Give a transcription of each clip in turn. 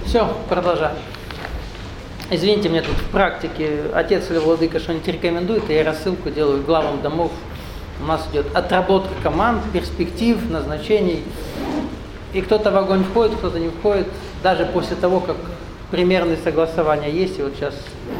Все, продолжаем. Извините, мне тут в практике отец или владыка что-нибудь рекомендует, и я рассылку делаю главам домов. У нас идет отработка команд, перспектив, назначений. И кто-то в огонь входит, кто-то не входит, даже после того, как примерные согласования есть. И вот сейчас,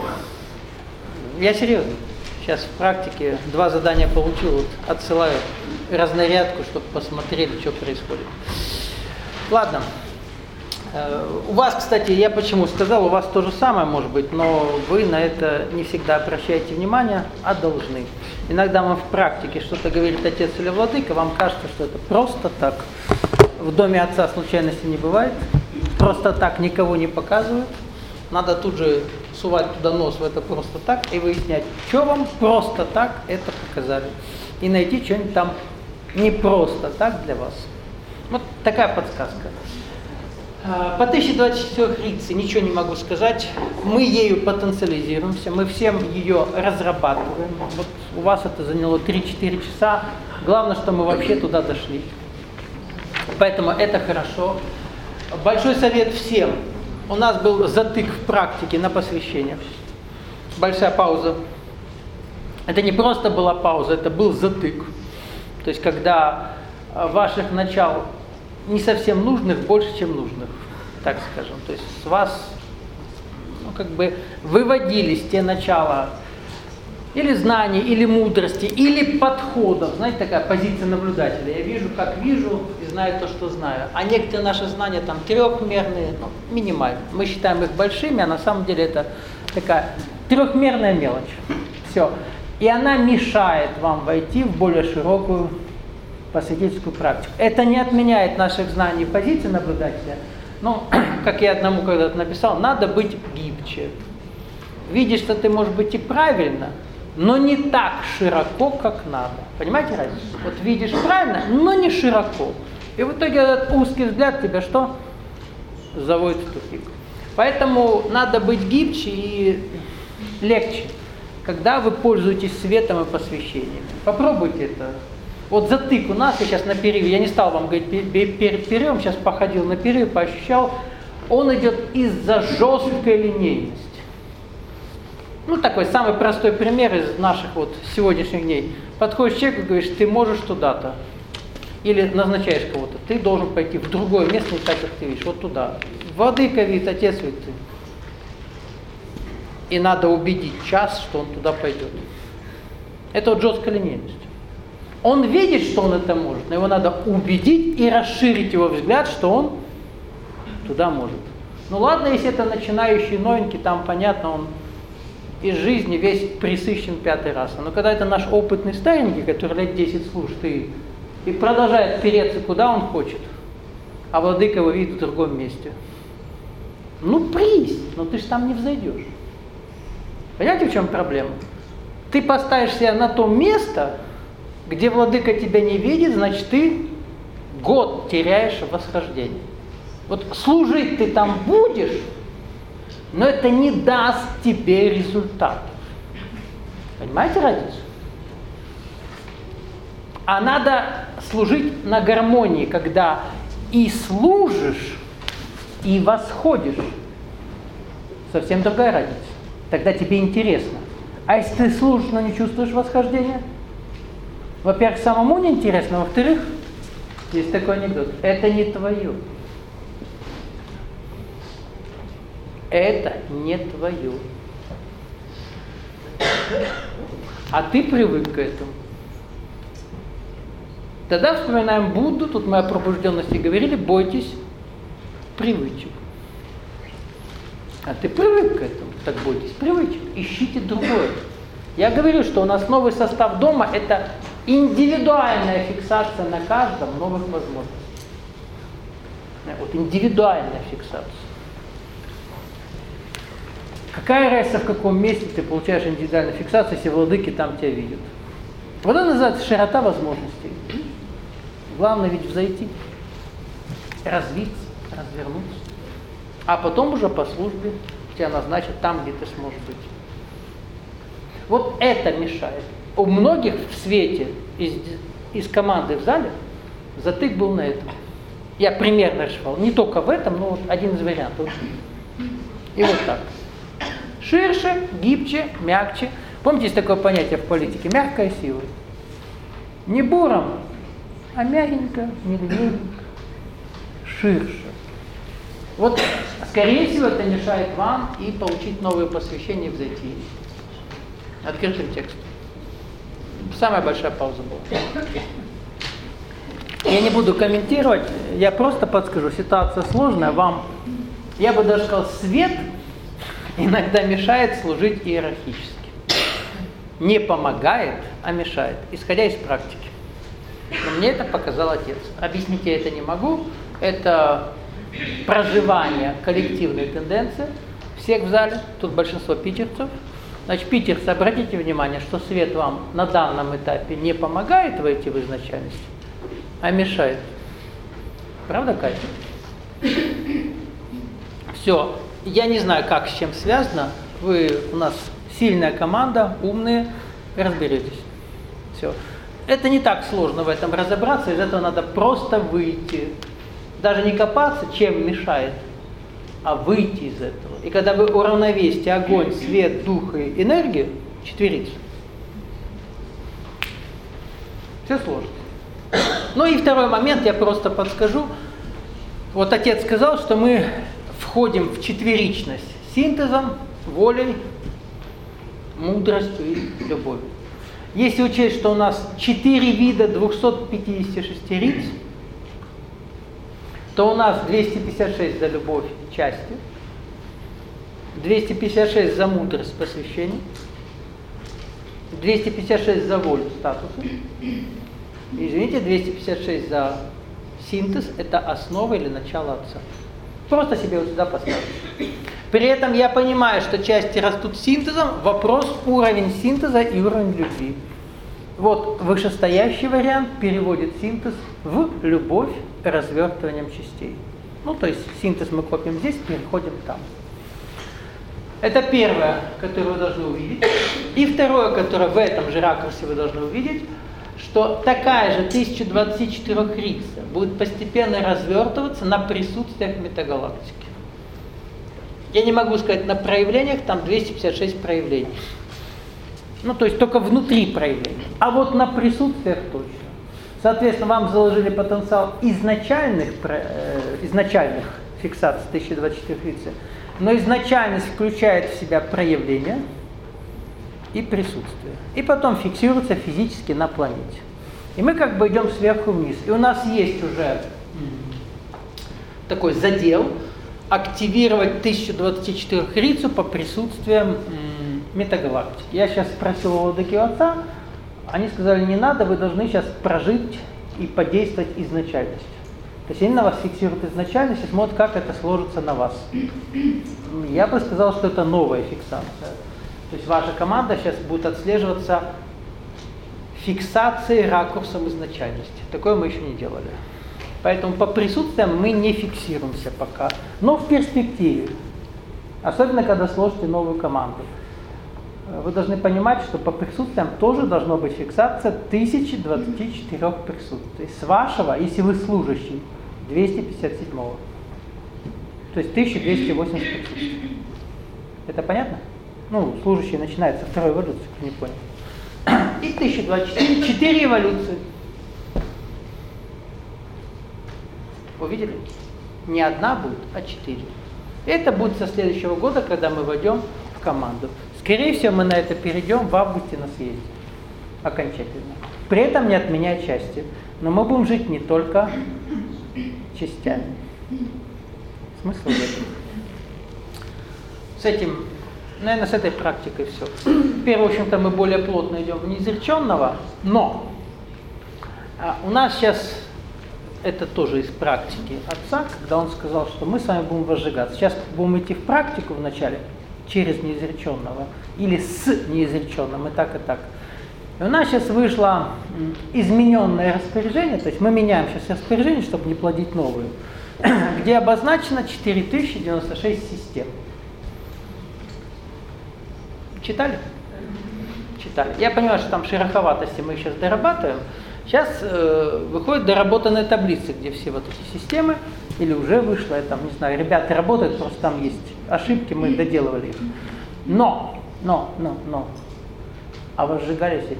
я серьезно, сейчас в практике 2 задания получил, вот отсылаю разнарядку, чтобы посмотрели, что происходит. Ладно. У вас, кстати, я почему сказал, у вас то же самое может быть, но вы на это не всегда обращаете внимание, а должны. Иногда вам в практике что-то говорит отец или владыка, вам кажется, что это просто так. В доме отца случайности не бывает, просто так никого не показывают. Надо тут же сувать туда нос в это просто так и выяснять, что вам просто так это показали. И найти что-нибудь там не просто так для вас. Вот такая подсказка. По 1024 рице ничего не могу сказать. Мы ею потенциализируемся, мы всем ее разрабатываем. Вот у вас это заняло 3-4 часа. Главное, что мы вообще туда дошли. Поэтому это хорошо. Большой совет всем. У нас был затык в практике на посвящениях. Большая пауза. Это не просто была пауза, это был затык. То есть, когда ваших начал не совсем нужных больше, чем нужных, так скажем. То есть с вас выводились те начала или знаний, или мудрости, или подходов. Знаете, такая позиция наблюдателя. Я вижу, как вижу, и знаю то, что знаю. А некоторые наши знания там трехмерные, минимальные. Мы считаем их большими, а на самом деле это такая трехмерная мелочь. Все. И она мешает вам войти в более широкую посвятительскую практику. Это не отменяет наших знаний и позиций наблюдателя, но, как я одному когда-то написал, надо быть гибче. Видишь, что ты можешь быть и правильно, но не так широко, как надо. Понимаете разницу? Вот видишь правильно, но не широко. И в итоге этот узкий взгляд тебя что? Заводит в тупик. Поэтому надо быть гибче и легче, когда вы пользуетесь светом и посвящением. Попробуйте это. Вот затык у нас, я сейчас на перерыве, я не стал вам говорить перед перерывом, сейчас походил на перерыв, поощущал, он идет из-за жесткой линейности. Такой самый простой пример из наших сегодняшних дней. Подходишь к человеку и говоришь, ты можешь туда-то. Или назначаешь кого-то, ты должен пойти в другое место, не так, как ты видишь, вот туда. Владыка видит, отец видит. И надо убедить час, что он туда пойдет. Это жесткая линейность. Он видит, что он это может, но его надо убедить и расширить его взгляд, что он туда может. Ладно, если это начинающий новенький, там понятно, он из жизни весь присыщен 5-й раз. Но когда это наш опытный старенький, который лет 10 служит и продолжает переться, куда он хочет, а владыка его видит в другом месте. Прись, но ты же там не взойдешь. Понимаете, в чем проблема? Ты поставишь себя на то место, где владыка тебя не видит, значит, ты год теряешь в восхождении. Служить ты там будешь, но это не даст тебе результатов. Понимаете разницу? А надо служить на гармонии, когда и служишь, и восходишь. Совсем другая разница. Тогда тебе интересно. А если ты служишь, но не чувствуешь восхождения? Во-первых, самому неинтересно, во-вторых, есть такой анекдот, это не твое. Это не твое. А ты привык к этому. Тогда вспоминаем Будду, тут мы о пробужденности говорили, бойтесь привычек. А ты привык к этому, так бойтесь привычек, ищите другое. Я говорю, что у нас новый состав дома – это индивидуальная фиксация на каждом новых возможностей. Индивидуальная фиксация. Какая разница, в каком месте ты получаешь индивидуальную фиксацию, если владыки там тебя видят? Это называется широта возможностей. Главное ведь взойти, развиться, развернуться. А потом уже по службе тебя назначат там, где ты сможешь быть. Это мешает. У многих в свете из команды в зале затык был на этом. Я примерно решал. Не только в этом, но вот один из вариантов. И вот так. Ширше, гибче, мягче. Помните, есть такое понятие в политике? Мягкая сила. Не буром, а мягенько, мягенько, ширше. Вот, скорее всего, это мешает вам и получить новые посвящения в зайти. Открытым текстом. Самая большая пауза была. Я не буду комментировать, я просто подскажу. Ситуация сложная, вам, я бы даже сказал, свет иногда мешает служить иерархически. Не помогает, а мешает, исходя из практики. Но мне это показал отец. Объяснить я это не могу. Это проживание коллективной тенденции всех в зале. Тут большинство питерцев. Значит, питерцы, обратите внимание, что свет вам на данном этапе не помогает войти в изначальность, а мешает. Правда, Катя? Все. Я не знаю, как, с чем связано. Вы у нас сильная команда, умные, разберетесь. Все. Это не так сложно в этом разобраться, из этого надо просто выйти. Даже не копаться, чем мешает, а выйти из этого. И когда вы уравновесите огонь, свет, дух и энергию, четверицу, все сложно. Ну и второй момент, я просто подскажу. Вот отец сказал, что мы входим в четверичность синтезом, волей, мудростью и любовью. Если учесть, что у нас 4 вида 256 риц, то у нас 256 за любовь и счастье, 256 за мудрость посвящения, 256 за волю статуса, извините, 256 за синтез, это основа или начало отца. Просто себе вот сюда поставить. При этом я понимаю, что части растут синтезом, вопрос уровень синтеза и уровень любви. Вот вышестоящий вариант переводит синтез в любовь развертыванием частей. Ну, то есть синтез мы копим здесь, переходим там. Это первое, которое вы должны увидеть. И второе, которое в этом же ракурсе вы должны увидеть, что такая же 1024 рица будет постепенно развертываться на присутствиях метагалактики. Я не могу сказать на проявлениях, там 256 проявлений. Ну, то есть только внутри проявлений. А вот на присутствиях точно. Соответственно, вам заложили потенциал изначальных фиксаций 1024 рицы, но изначальность включает в себя проявление и присутствие. И потом фиксируется физически на планете. И мы как бы идем сверху вниз. И у нас есть уже такой задел активировать 1024 рицу по присутствиям метагалактики. Я сейчас спросил у владыки отца, они сказали, не надо, вы должны сейчас прожить и подействовать изначальность. То есть они на вас фиксируют изначальность и смотрят, как это сложится на вас. Я бы сказал, что это новая фиксация. То есть ваша команда сейчас будет отслеживаться фиксацией ракурсом изначальности. Такое мы еще не делали. Поэтому по присутствиям мы не фиксируемся пока. Но в перспективе, особенно когда сложите новую команду, вы должны понимать, что по присутствиям тоже должна быть фиксация 1024 присутствий. С вашего, если вы служащий, 257-го. То есть 1280 присутствий. Это понятно? Ну, служащий начинается второй эволюции, кто не понял. И 1024, 4 эволюции. Увидели? Не одна будет, а 4. Это будет со следующего года, когда мы войдем в команду. Скорее всего, мы на это перейдем в августе на съезде. Окончательно. При этом не отменяя части. Но мы будем жить не только частями. Смысл в этом? С этим, наверное, с этой практикой все. Теперь, в общем-то, мы более плотно идем в неизреченного, но у нас сейчас, это тоже из практики отца, когда он сказал, что мы с вами будем возжигаться. Сейчас будем идти в практику вначале, через неизреченного, или с неизреченным, и так, и так. И у нас сейчас вышло измененное распоряжение, то есть мы меняем сейчас распоряжение, чтобы не плодить новую, где обозначено 4096 систем. Читали? Читали. Я понимаю, что там шероховатости мы сейчас дорабатываем. Сейчас выходит доработанная таблица, где все вот эти системы, или уже вышло, я там, не знаю, ребята работают, просто там есть ошибки, мы доделывали их. Но, а вы сжигались этим?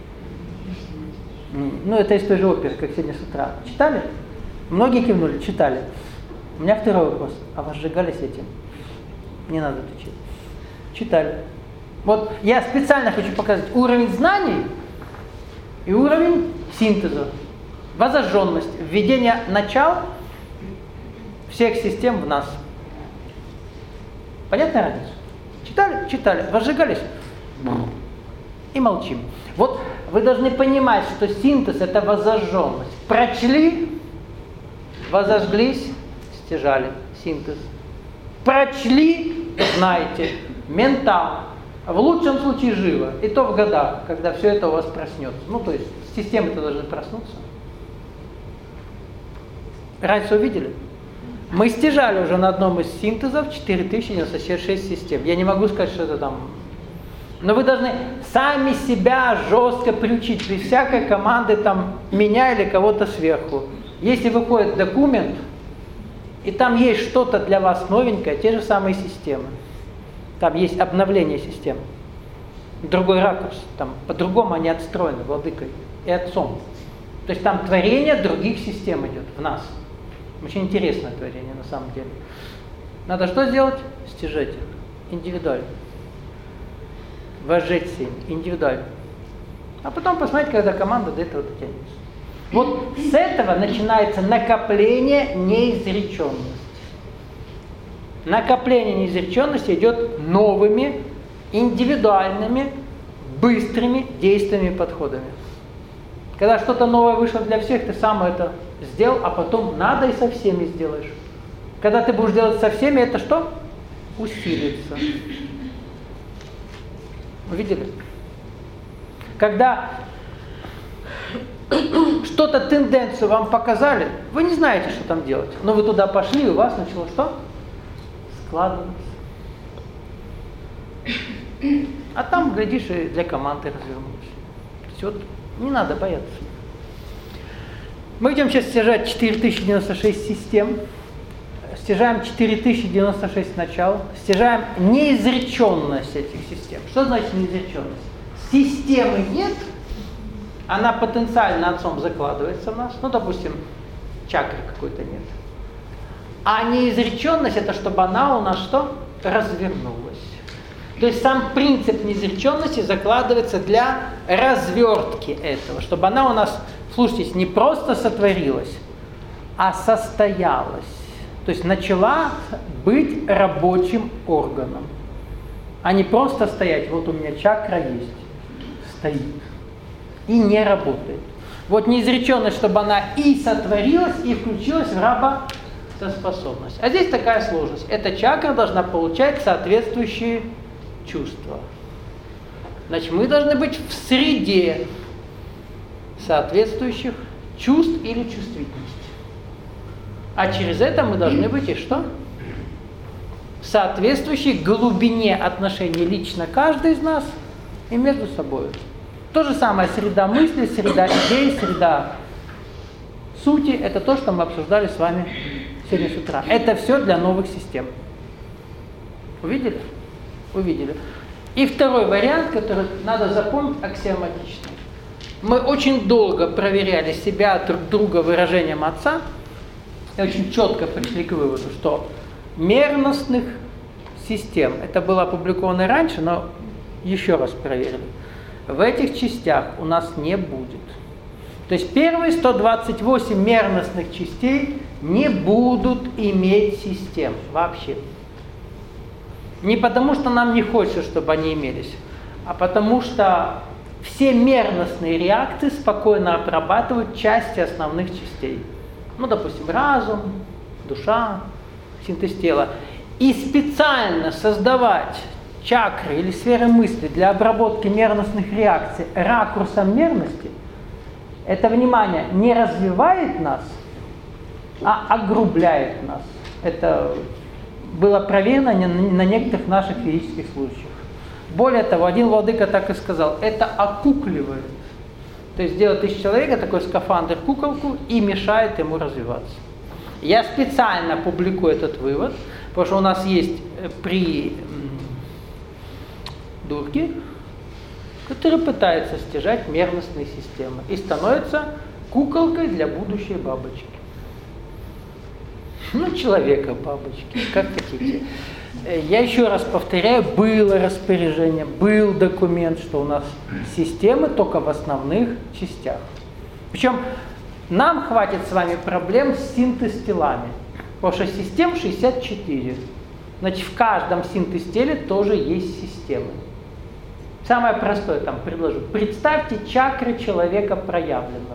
Ну, это из той же оперы, как сегодня с утра. Читали? Многие кивнули, читали. У меня второй вопрос. А вы сжигались этим? Не надо отвечать. Читали. Вот я специально хочу показать уровень знаний и уровень синтеза. Воззажженность, введение начал всех систем в нас. Понятная разница? Читали? Читали. Возжигались? И молчим. Вот вы должны понимать, что синтез – это воззажженность. Прочли, возожглись, стяжали. Синтез. Прочли, знаете, ментал. В лучшем случае живо. И то в годах, когда все это у вас проснется. Ну, то есть системы-то должны проснуться. Разницу увидели? Мы стяжали уже на одном из синтезов 4096 систем. Я не могу сказать, что это там. Но вы должны сами себя жестко приучить. Без всякой команды там меня или кого-то сверху. Если выходит документ, и там есть что-то для вас новенькое, те же самые системы. Там есть обновление систем. Другой ракурс. Там по-другому они отстроены владыкой и отцом. То есть там творение других систем идет в нас. Очень интересное творение на самом деле. Надо что сделать? Стяжать индивидуально. Возжечься индивидуально. А потом посмотреть, когда команда до этого дотянется. Вот с этого начинается накопление неизреченности. Накопление неизреченности идет новыми, индивидуальными, быстрыми действиями и подходами. Когда что-то новое вышло для всех, ты сам это сделал, а потом надо и со всеми сделаешь. Когда ты будешь делать со всеми, это что? Усилится. Увидели? Когда что-то, тенденцию вам показали, вы не знаете, что там делать. Но вы туда пошли, и у вас начало что? Складываться. А там, глядишь, и для команды развернулось. То есть вот не надо бояться. Мы идем сейчас стяжать 4096 систем. Стяжаем 4096 начал. Стяжаем неизреченность этих систем. Что значит неизреченность? Системы нет, она потенциально отцом закладывается в нас. Ну, допустим, чакры какой-то нет. А неизреченность – это чтобы она у нас что? Развернулась. То есть сам принцип неизреченности закладывается для развертки этого, чтобы она у нас, слушайте, не просто сотворилась, а состоялась. То есть начала быть рабочим органом, а не просто стоять. Вот у меня чакра есть, стоит и не работает. Вот неизреченность, чтобы она и сотворилась, и включилась в работоспособность. А здесь такая сложность. Эта чакра должна получать соответствующие чувства. Значит, мы должны быть в среде соответствующих чувств или чувствительности. А через это мы должны быть и что? В соответствующей глубине отношений лично каждый из нас и между собой. То же самое среда мысли, среда идей, среда сути. Это то, что мы обсуждали с вами сегодня с утра. Это все для новых систем. Увидели? Увидели. И второй вариант, который надо запомнить, аксиоматичный. Мы очень долго проверяли себя, друг друга выражением отца, и очень четко пришли к выводу, что мерностных систем, это было опубликовано раньше, но еще раз проверили, в этих частях у нас не будет. То есть первые 128 мерностных частей не будут иметь систем вообще. Не потому, что нам не хочется, чтобы они имелись, а потому что все мерностные реакции спокойно отрабатывают части основных частей. Ну, допустим, разум, душа, синтез тела. И специально создавать чакры или сферы мысли для обработки мерностных реакций ракурсом мерности, это, внимание, не развивает нас, а огрубляет нас. Это было проверено на некоторых наших физических случаях. Более того, один владыка так и сказал, это окукливает. То есть делает из человека такой скафандр, куколку и мешает ему развиваться. Я специально публикую этот вывод, потому что у нас есть придурки, которые пытаются стяжать мерностные системы и становятся куколкой для будущей бабочки. Ну, человека бабочки, как хотите. Я еще раз повторяю, было распоряжение, был документ, что у нас системы только в основных частях. Причем нам хватит с вами проблем с синтез-телами, потому что систем 64. Значит, в каждом синтез-теле тоже есть системы. Самое простое там предложу. Представьте чакры человека проявленного.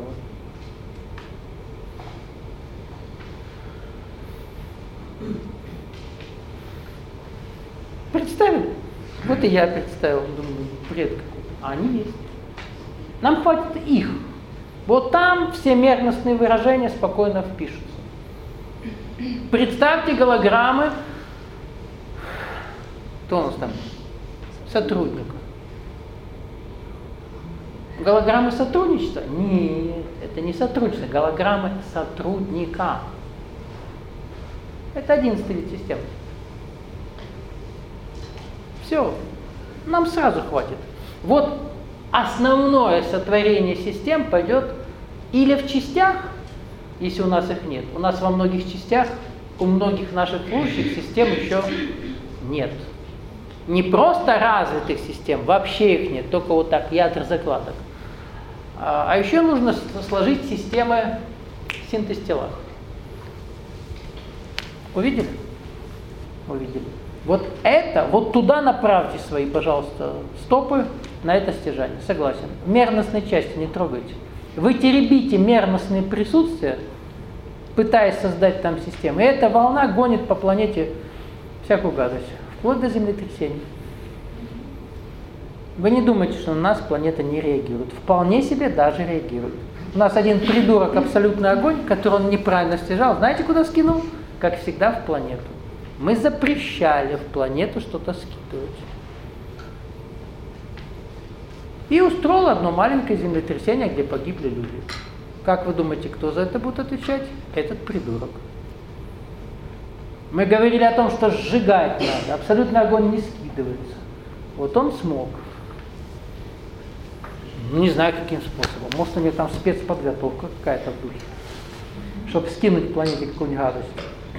Представили? Вот и я представил, думаю, бред какой-то. А они есть. Нам хватит их. Вот там все мерностные выражения спокойно впишутся. Представьте голограммы. Кто у нас там? Сотрудника. Голограммы сотрудничества? Нет, это не сотрудничество. Голограммы сотрудника. Это 11-й вид системы. Все, нам сразу хватит. Вот основное сотворение систем пойдет или в частях, если у нас их нет. У нас во многих частях, у многих наших служащих систем еще нет. Не просто развитых систем, вообще их нет, только вот так, ядра закладок. А еще нужно сложить системы синтез-телах. Увидели? Увидели. Вот это, вот туда направьте свои, пожалуйста, стопы на это стяжание. Согласен. Мерностные части не трогайте. Вы теребите мерностные присутствия, пытаясь создать там систему. И эта волна гонит по планете всякую гадость, вплоть до землетрясений. Вы не думайте, что на нас планета не реагирует. Вполне себе даже реагирует. У нас один придурок, абсолютный огонь, который он неправильно стяжал. Знаете, куда скинул? Как всегда, в планету. Мы запрещали в планету что-то скидывать. И устроил одно маленькое землетрясение, где погибли люди. Как вы думаете, кто за это будет отвечать? Этот придурок. Мы говорили о том, что сжигать надо. Абсолютный огонь не скидывается. Вот он смог. Не знаю, каким способом. Может, у него там спецподготовка какая-то в духе, чтобы скинуть планете какую-нибудь гадость.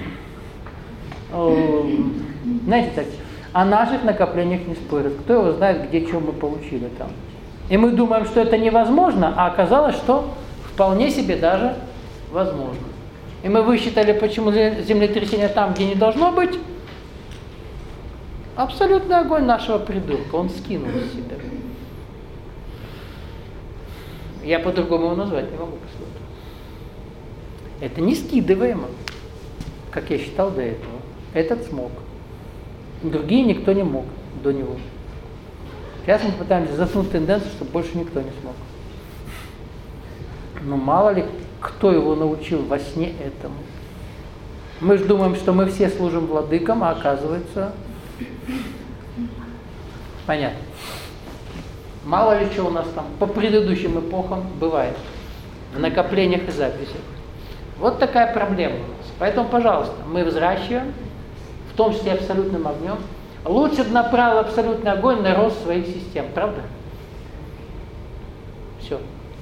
Знаете, так, о наших накоплениях не спорят. Кто его знает, где что мы получили там. И мы думаем, что это невозможно, а оказалось, что вполне себе даже возможно. И мы высчитали, почему землетрясение там, где не должно быть. Абсолютный огонь нашего придурка. Он скинул с себя. Я по-другому его назвать не могу. Это не скидываемо, как я считал до этого. Этот смог. Другие никто не мог до него. Сейчас мы пытаемся заснуть тенденцию, чтобы больше никто не смог. Но мало ли, кто его научил во сне этому. Мы же думаем, что мы все служим владыкам, а оказывается... Понятно. Мало ли, что у нас там по предыдущим эпохам бывает. В накоплениях и записях. Вот такая проблема у нас. Поэтому, пожалуйста, мы взращиваем, в том числе абсолютным огнем. Лучше бы направил абсолютный огонь на рост своих систем, правда? Все.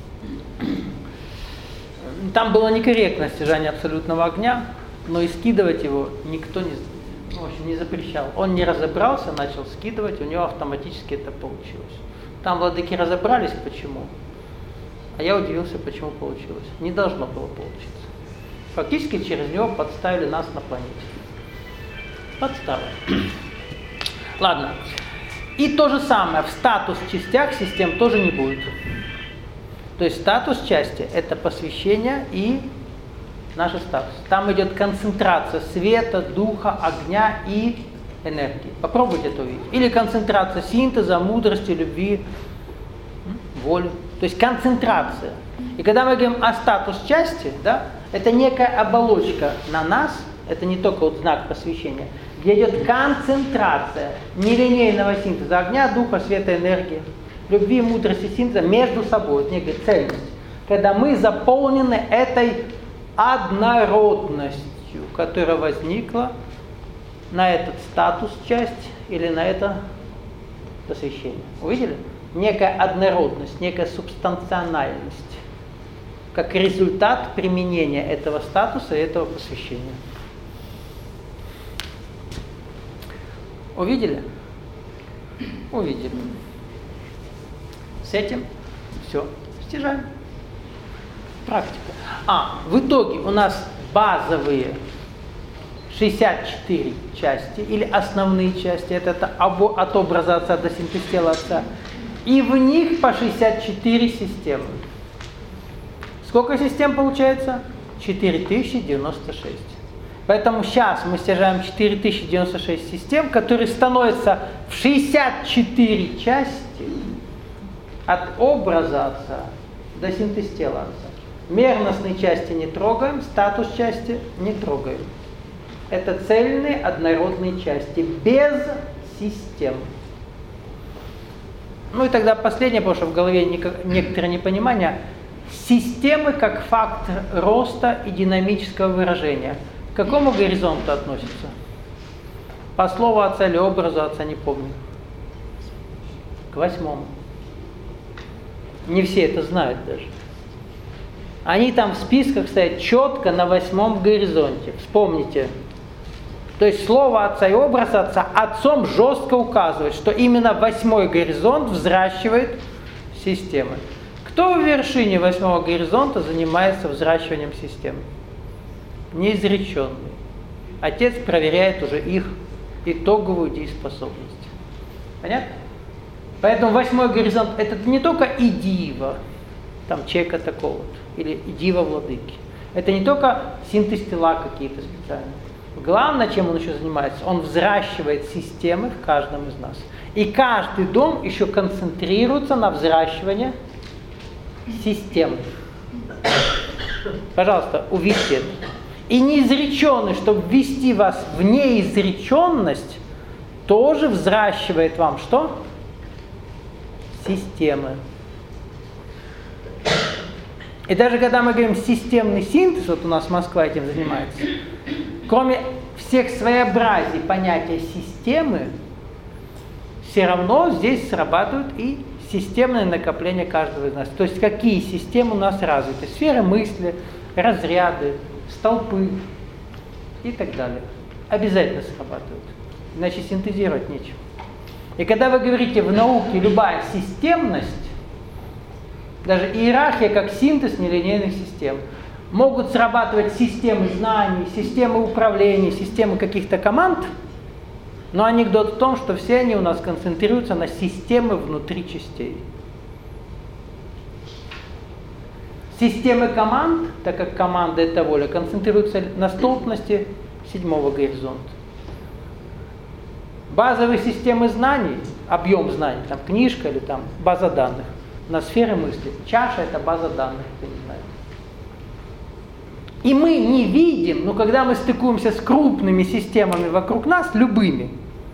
Там было некорректно стяжание абсолютного огня, но и скидывать его никто не запрещал. Он не разобрался, начал скидывать, у него автоматически это получилось. Там владыки разобрались, почему, а я удивился, почему получилось. Не должно было получиться. Фактически через него подставили нас на планете. Подстава. Ладно. И то же самое, в статус-частях систем тоже не будет. То есть статус части – это посвящение и наш статус. Там идет концентрация света, духа, огня и энергии. Попробуйте это увидеть. Или концентрация синтеза, мудрости, любви, воли. То есть концентрация. И когда мы говорим о статус части, да, это некая оболочка на нас, это не только вот знак посвящения, где идет концентрация нелинейного синтеза огня, духа, света, энергии. любви, мудрости, синтеза между собой, вот некая цельность. Когда мы заполнены этой однородностью, которая возникла на этот статус часть или на это посвящение. Увидели? Некая однородность, некая субстанциональность, как результат применения этого статуса и этого посвящения. Увидели? Увидели. С этим все стяжаем. Практика. В итоге у нас базовые 64 части, или основные части, это от образа Отца до синтез тела Отца, и в них по 64 системы. Сколько систем получается? 4096. Поэтому сейчас мы стяжаем 4096 систем, которые становятся в 64 части от образа Отца до синтез тела Отца. Мерностные части не трогаем, статус части не трогаем. Это цельные однородные части, без систем. Ну и тогда последнее, потому что в голове некоторое непонимание. Системы как фактор роста и динамического выражения. К какому горизонту относятся? По слову Отца или образу Отца, не помню. К 8. Не все это знают даже. Они там в списках стоят четко на 8 горизонте. Вспомните. То есть слово Отца и образ Отца Отцом жестко указывает, что именно 8 горизонт взращивает системы. Кто в вершине 8 горизонта занимается взращиванием систем? Неизреченный. Отец проверяет уже их итоговую дееспособность. Понятно? Поэтому 8 горизонт – это не только идива, там чека такого-то, или идива владыки. Это не только синтез тела какие-то специальные. Главное, чем он еще занимается, он взращивает системы в каждом из нас. И каждый дом еще концентрируется на взращивании систем. Пожалуйста, увидьте это. И неизреченный, чтобы ввести вас в неизреченность, тоже взращивает вам что? Системы. И даже когда мы говорим системный синтез, вот у нас Москва этим занимается, кроме всех своеобразий понятия системы, все равно здесь срабатывают и системное накопление каждого из нас. То есть какие системы у нас развиты? Сферы мысли, разряды, столпы и так далее. Обязательно срабатывают. Иначе синтезировать нечего. И когда вы говорите в науке любая системность, даже иерархия как синтез нелинейных систем, могут срабатывать системы знаний, системы управления, системы каких-то команд, но анекдот в том, что все они у нас концентрируются на системы внутри частей. Системы команд, так как команда это воля, концентрируются на столбности 7 горизонта. Базовые системы знаний, объем знаний, там книжка или там база данных, на сферы мысли. Чаша это база данных, кто не знает. И мы не видим, но когда мы стыкуемся с крупными системами вокруг нас, любыми,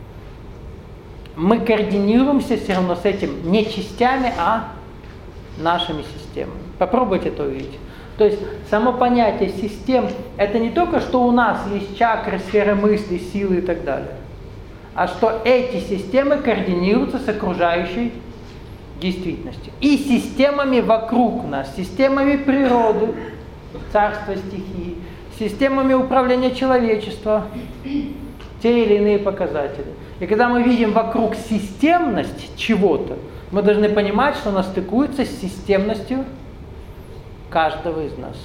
мы координируемся все равно с этим не частями, а нашими системами. Попробуйте это увидеть. То есть само понятие систем – это не только, что у нас есть чакры, сферы мысли, силы и так далее, а что эти системы координируются с окружающей действительностью. И системами вокруг нас, системами природы, царства стихии, системами управления человечества, те или иные показатели. И когда мы видим вокруг системность чего-то, мы должны понимать, что она стыкуется с системностью каждого из нас.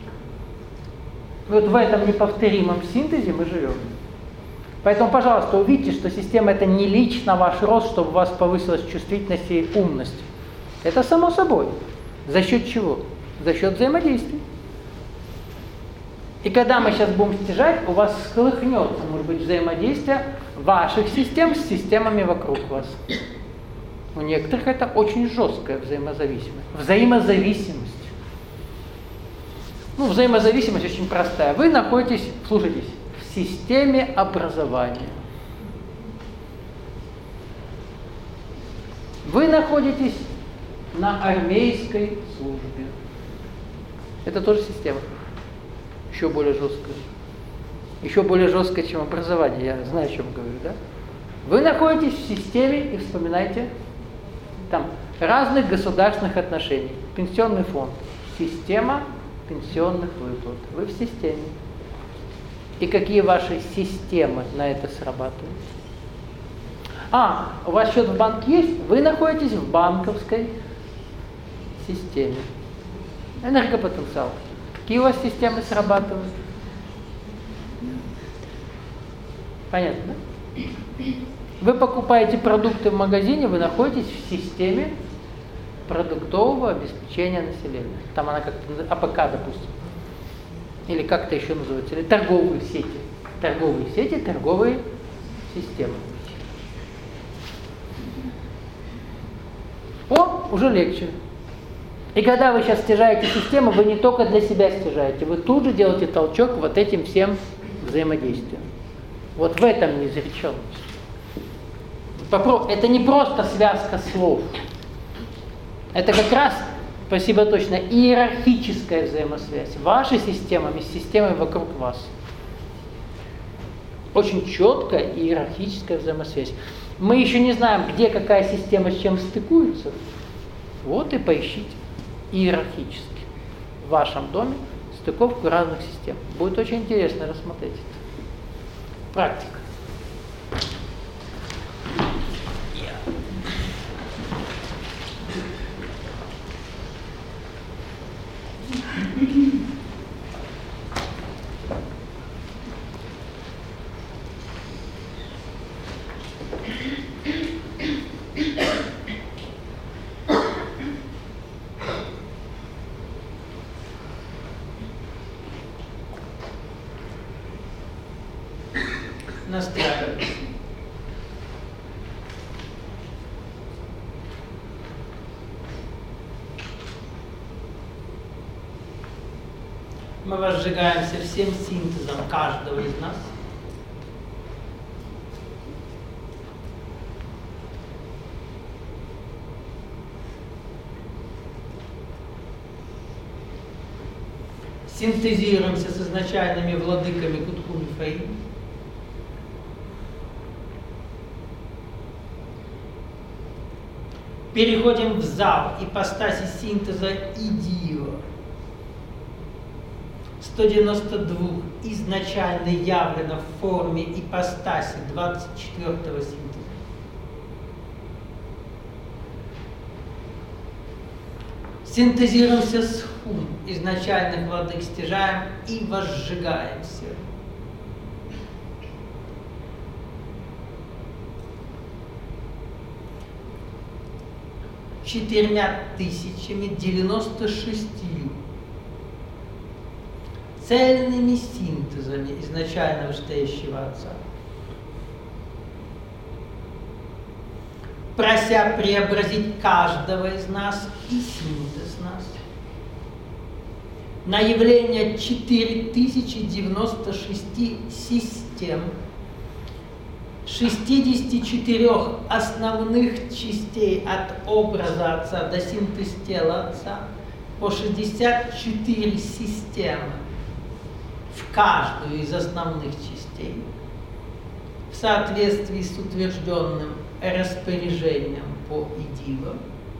И вот в этом неповторимом синтезе мы живем. Поэтому, пожалуйста, увидьте, что система – это не лично ваш рост, чтобы у вас повысилась чувствительность и умность. Это само собой. За счет чего? За счет взаимодействия. И когда мы сейчас будем стяжать, у вас всколыхнется, может быть, взаимодействие ваших систем с системами вокруг вас. У некоторых это очень жесткая взаимозависимость. Взаимозависимость. Взаимозависимость очень простая. Вы находитесь, слушайтесь, в системе образования. Вы находитесь на армейской службе. Это тоже система. Еще более жесткая. Еще более жесткая, чем образование. Я знаю, о чем говорю, да? Вы находитесь в системе и вспоминайте там разных государственных отношений. Пенсионный фонд. Система пенсионных выплат. Вы в системе. И какие ваши системы на это срабатывают? У вас счет в банке есть? Вы находитесь в банковской системе. Энергопотенциал. Какие у вас системы срабатывают? Понятно, да? Вы покупаете продукты в магазине, вы находитесь в системе продуктового обеспечения населения. Там она как-то, АПК, допустим. Или как-то еще называется. Или торговые сети. Торговые сети, торговые системы. Уже легче. И когда вы сейчас стяжаете систему, вы не только для себя стяжаете, вы тут же делаете толчок вот этим всем взаимодействием. Вот в этом неизреченность. Это не просто связка слов. Это как раз, спасибо точно, иерархическая взаимосвязь. Вашей системами с системой вокруг вас. Очень четкая иерархическая взаимосвязь. Мы еще не знаем, где какая система с чем стыкуется. Вот и поищите иерархически в вашем доме стыковку разных систем. Будет очень интересно рассмотреть это. Практика. Настраивайтесь. Мы возжигаемся всем синтезом каждого из нас. Синтезируемся с изначальными владыками Кутху Мифаим. Переходим в зал ипостаси синтеза Идио. 192 изначально явлено в форме ипостаси 24-го синтеза. Синтезируемся с Хум, изначальных владык стяжаем и возжигаемся. Четырьмя 1096 цельными синтезами изначально вышестоящего Отца, прося преобразить каждого из нас и синтез нас на явление 4096 систем, 64 основных частей от образа Отца до синтез тела Отца, по 64 системы в каждую из основных частей, в соответствии с утвержденным распоряжением по Идио.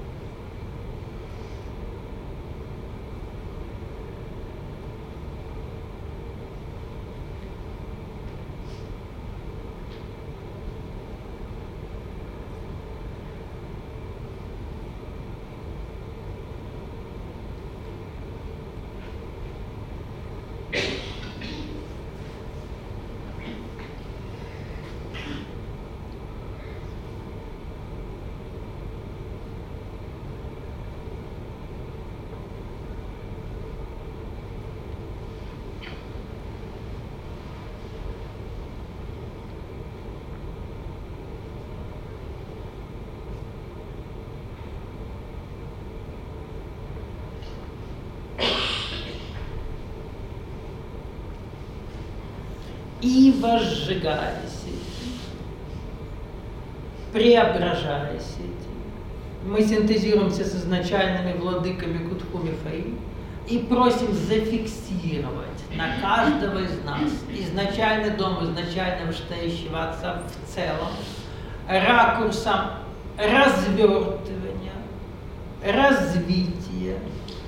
И возжигаясь этим, преображаясь этим, Мы синтезируемся с изначальными владыками Кутхуми Фаи и просим зафиксировать на каждого из нас изначальный дом изначально вышестоящего Отца в целом ракурсом развертывания, развития,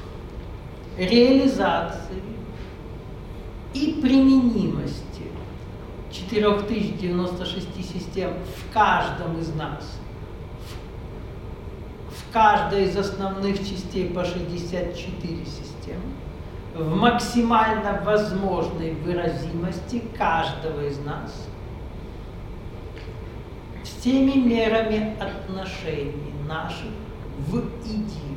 реализации и применимости 4096 систем в каждом из нас, в каждой из основных частей по 64 системы, в максимально возможной выразимости каждого из нас, всеми мерами отношений наших в едино.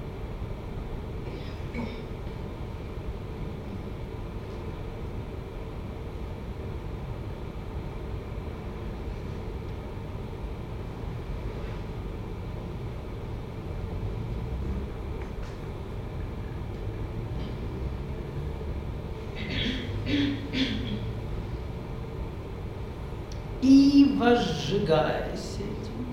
И возжигаясь этим,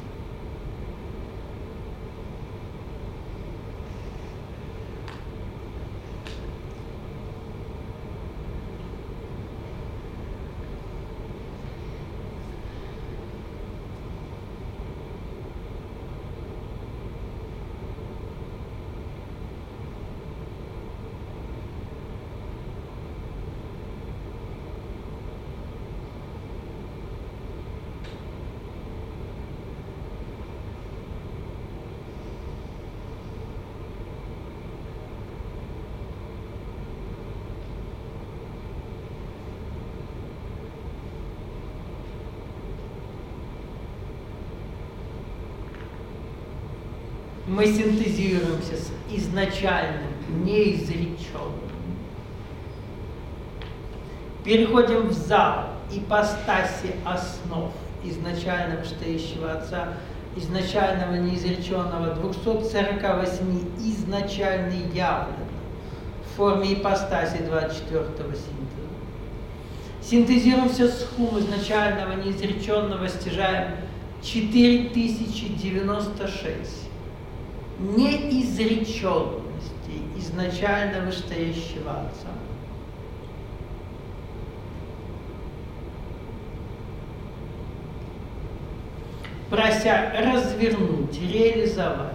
мы синтезируемся с изначальным, неизреченным. Переходим в зал ипостаси основ изначально вышестоящего Отца, изначального неизреченного 248 изначально явленного в форме ипостаси 24-го синтеза. Синтезируемся с хум изначального неизреченного, стяжаем 4096 неизреченностей изначально вышестоящего Отца. Прося развернуть, реализовать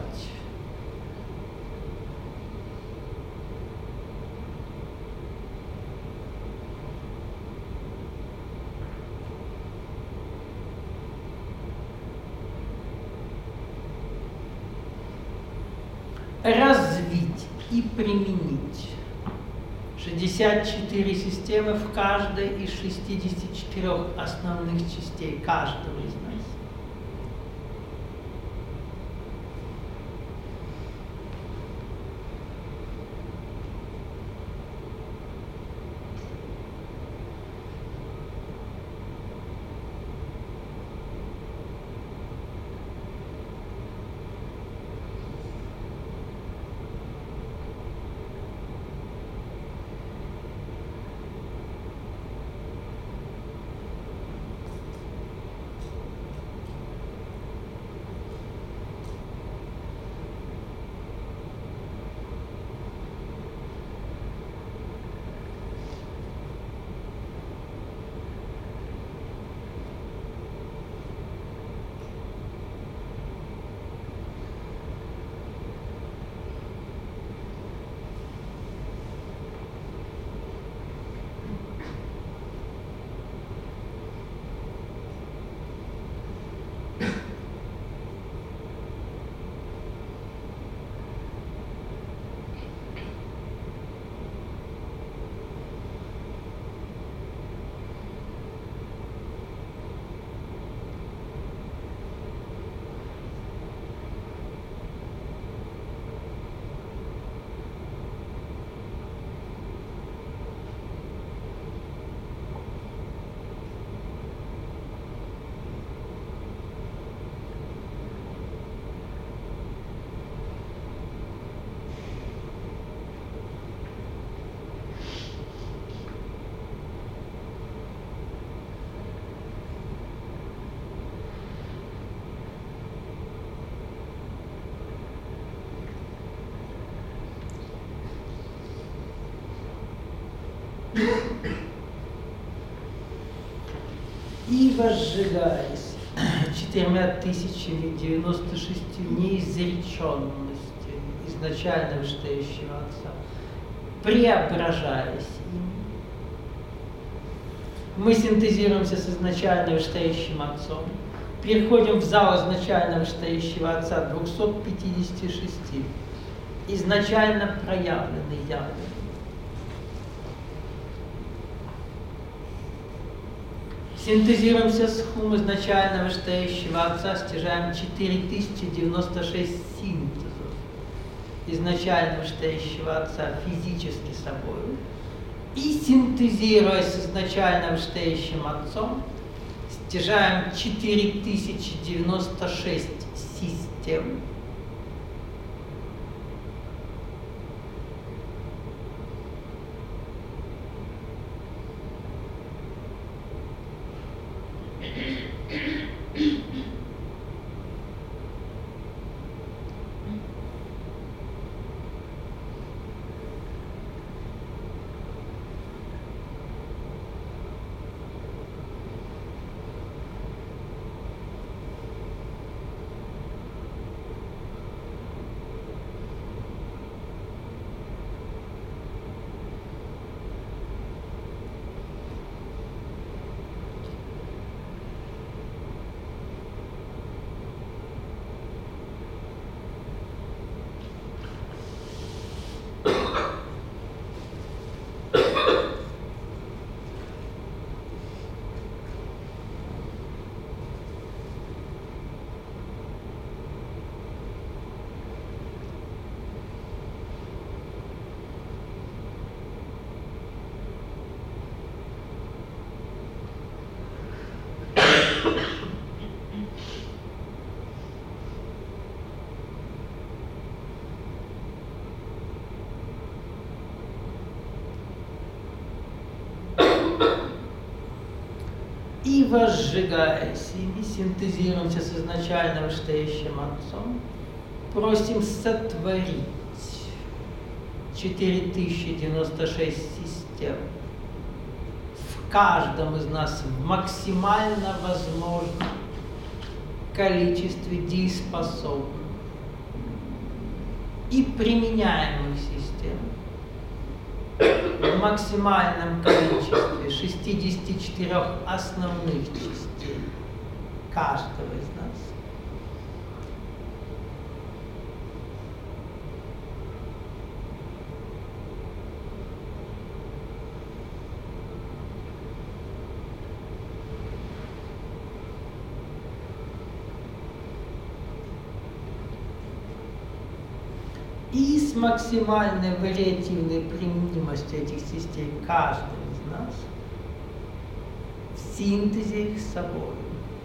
развить и применить 64 системы в каждой из 64 основных частей каждого из нас. И возжигаясь 4096 неизреченностями изначально вышестоящего Отца, преображаясь им, мы синтезируемся с изначально вышестоящим Отцом, переходим в зал изначально вышестоящего Отца 256, изначально проявленный ядом. Синтезируемся с хум изначально вышестоящего Отца, стяжаем 4096 синтезов изначально вышестоящего Отца физически собой. И синтезируясь с изначально вышестоящим Отцом, стяжаем 4096 систем и возжигаясь ими, синтезируемся с изначально вышестоящим Отцом, просим сотворить 4096 систем в каждом из нас в максимально возможном количестве дееспособных и применяемых систем в максимальном количестве 64 основных частей каждого из нас. И с максимальной вариативной применимостью этих систем каждого из нас в синтезе их с собой.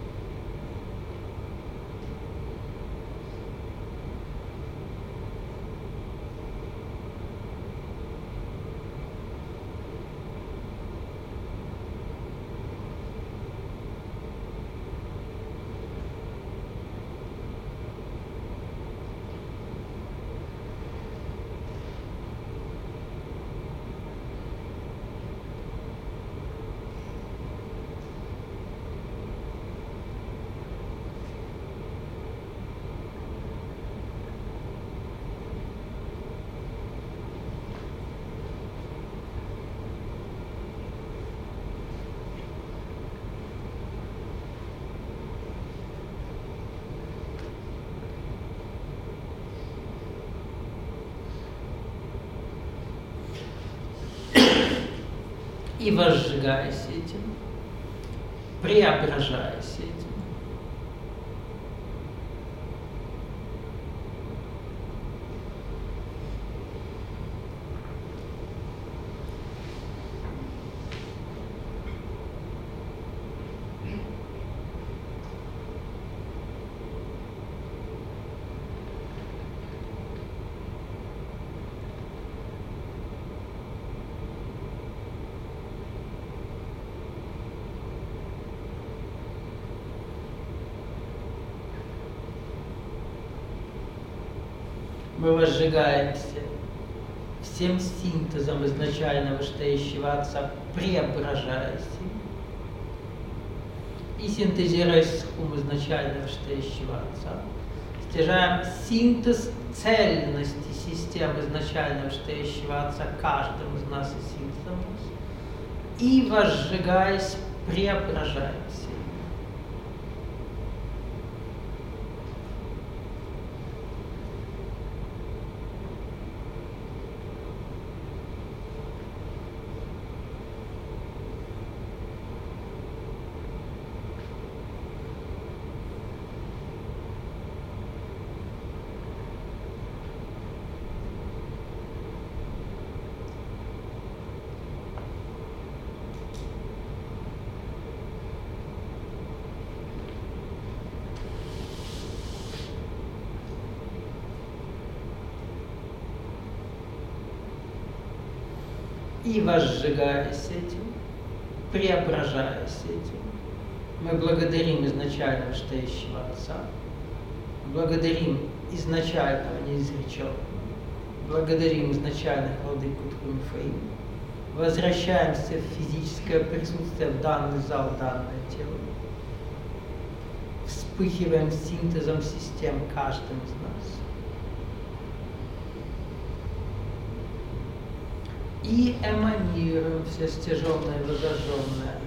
И возжигаясь этим, преображаясь этим, мы возжигаемся всем синтезом изначально вышестоящего Отца, преображаясь им, и синтезируя ум изначального штеющего отца, стяжаем синтез цельности систем изначального штеющего отца каждым из нас и синтезом нас, и возжигаясь, преображаемся. И возжигаясь этим, преображаясь этим, мы благодарим изначального штеющего Отца, благодарим изначального неизреченного, благодарим изначальных владыку Тхумифаим, возвращаемся в физическое присутствие, в данный зал, в данное тело, вспыхиваем синтезом систем каждым из нас. И эманируем все стяженное и возожженное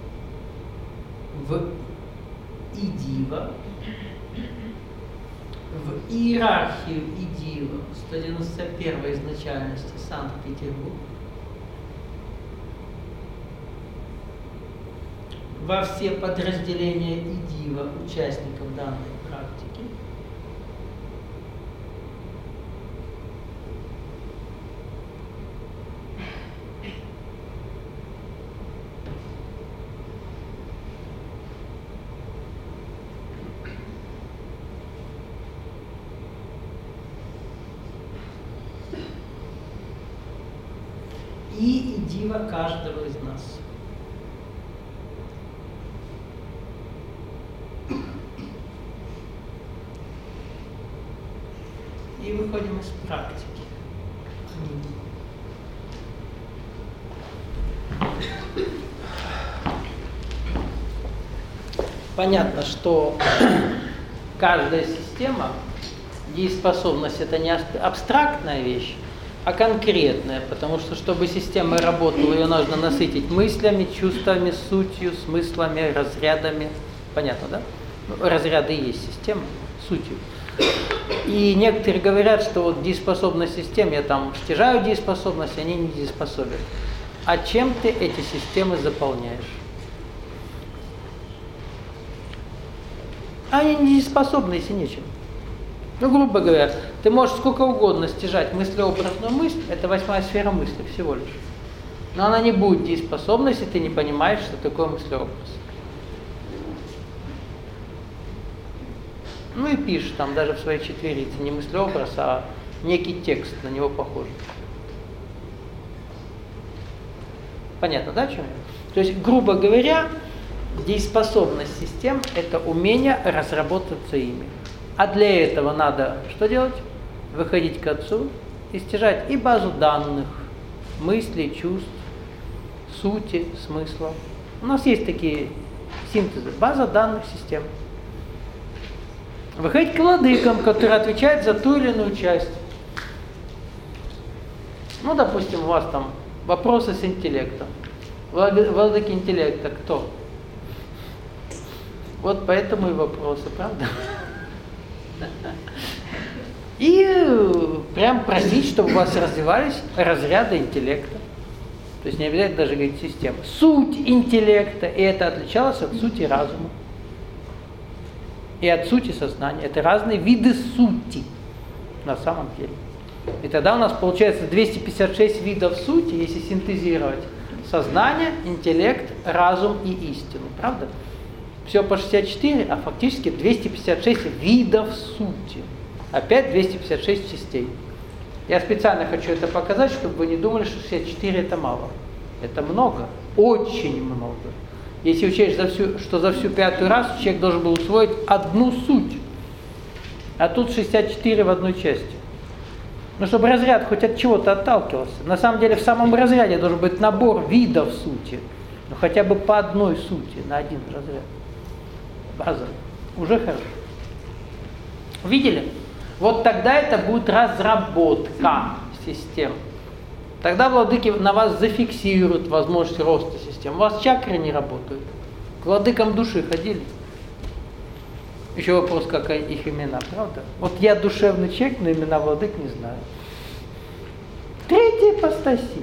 в Идива, в иерархию Идива 191 изначальности Санкт-Петербург, во все подразделения Идива участников данной практики, и Идива каждого из нас. И выходим из практики. Понятно, что каждая система, дееспособность — это не абстрактная вещь, а конкретная, потому что, чтобы система работала, ее нужно насытить мыслями, чувствами, сутью, смыслами, разрядами. Понятно, да? Разряды и есть система, сутью. И некоторые говорят, что вот дееспособность систем, я там стяжаю дееспособность, они не дееспособны. А чем ты эти системы заполняешь? Они не дееспособны, если нечем. Ну, грубо говоря, ты можешь сколько угодно стяжать мыслеобразную мысль, это 8-я сфера мысли всего лишь. Но она не будет дееспособна, если ты не понимаешь, что такое мыслеобраз. Ну и пишешь там даже в своей четверице не мыслеобраз, а некий текст, на него похожий. Понятно, да, о чем я? То есть, грубо говоря, дееспособность систем – это умение разработаться ими. А для этого надо что делать? Выходить к Отцу и стяжать и базу данных, мыслей, чувств, сути, смысла. У нас есть такие синтезы, база данных систем. Выходить к владыкам, которые отвечают за ту или иную часть. Ну, допустим, у вас там вопросы с интеллектом. Владыки интеллекта кто? Вот поэтому и вопросы, правда? И прям просить, чтобы у вас развивались разряды интеллекта. То есть не обязательно даже говорить система. Суть интеллекта, и это отличалось от сути разума. И от сути сознания. Это разные виды сути на самом деле. И тогда у нас получается 256 видов сути, если синтезировать сознание, интеллект, разум и истину. Правда? Все по 64, а фактически 256 видов сути. Опять 256 частей. Я специально хочу это показать, чтобы вы не думали, что 64 это мало. Это много, очень много. Если учесть, что за всю 5-ю расу человек должен был усвоить одну суть. А тут 64 в одной части. Ну, чтобы разряд хоть от чего-то отталкивался. На самом деле в самом разряде должен быть набор видов сути. Ну, хотя бы по одной сути, на один разряд. Базовый. Уже хорошо. Увидели? Вот тогда это будет разработка систем. Тогда владыки на вас зафиксируют возможность роста систем. У вас чакры не работают. К владыкам души ходили? Еще вопрос, какие их имена, правда? Вот я душевный человек, но имена владык не знаю. Третья ипостасия.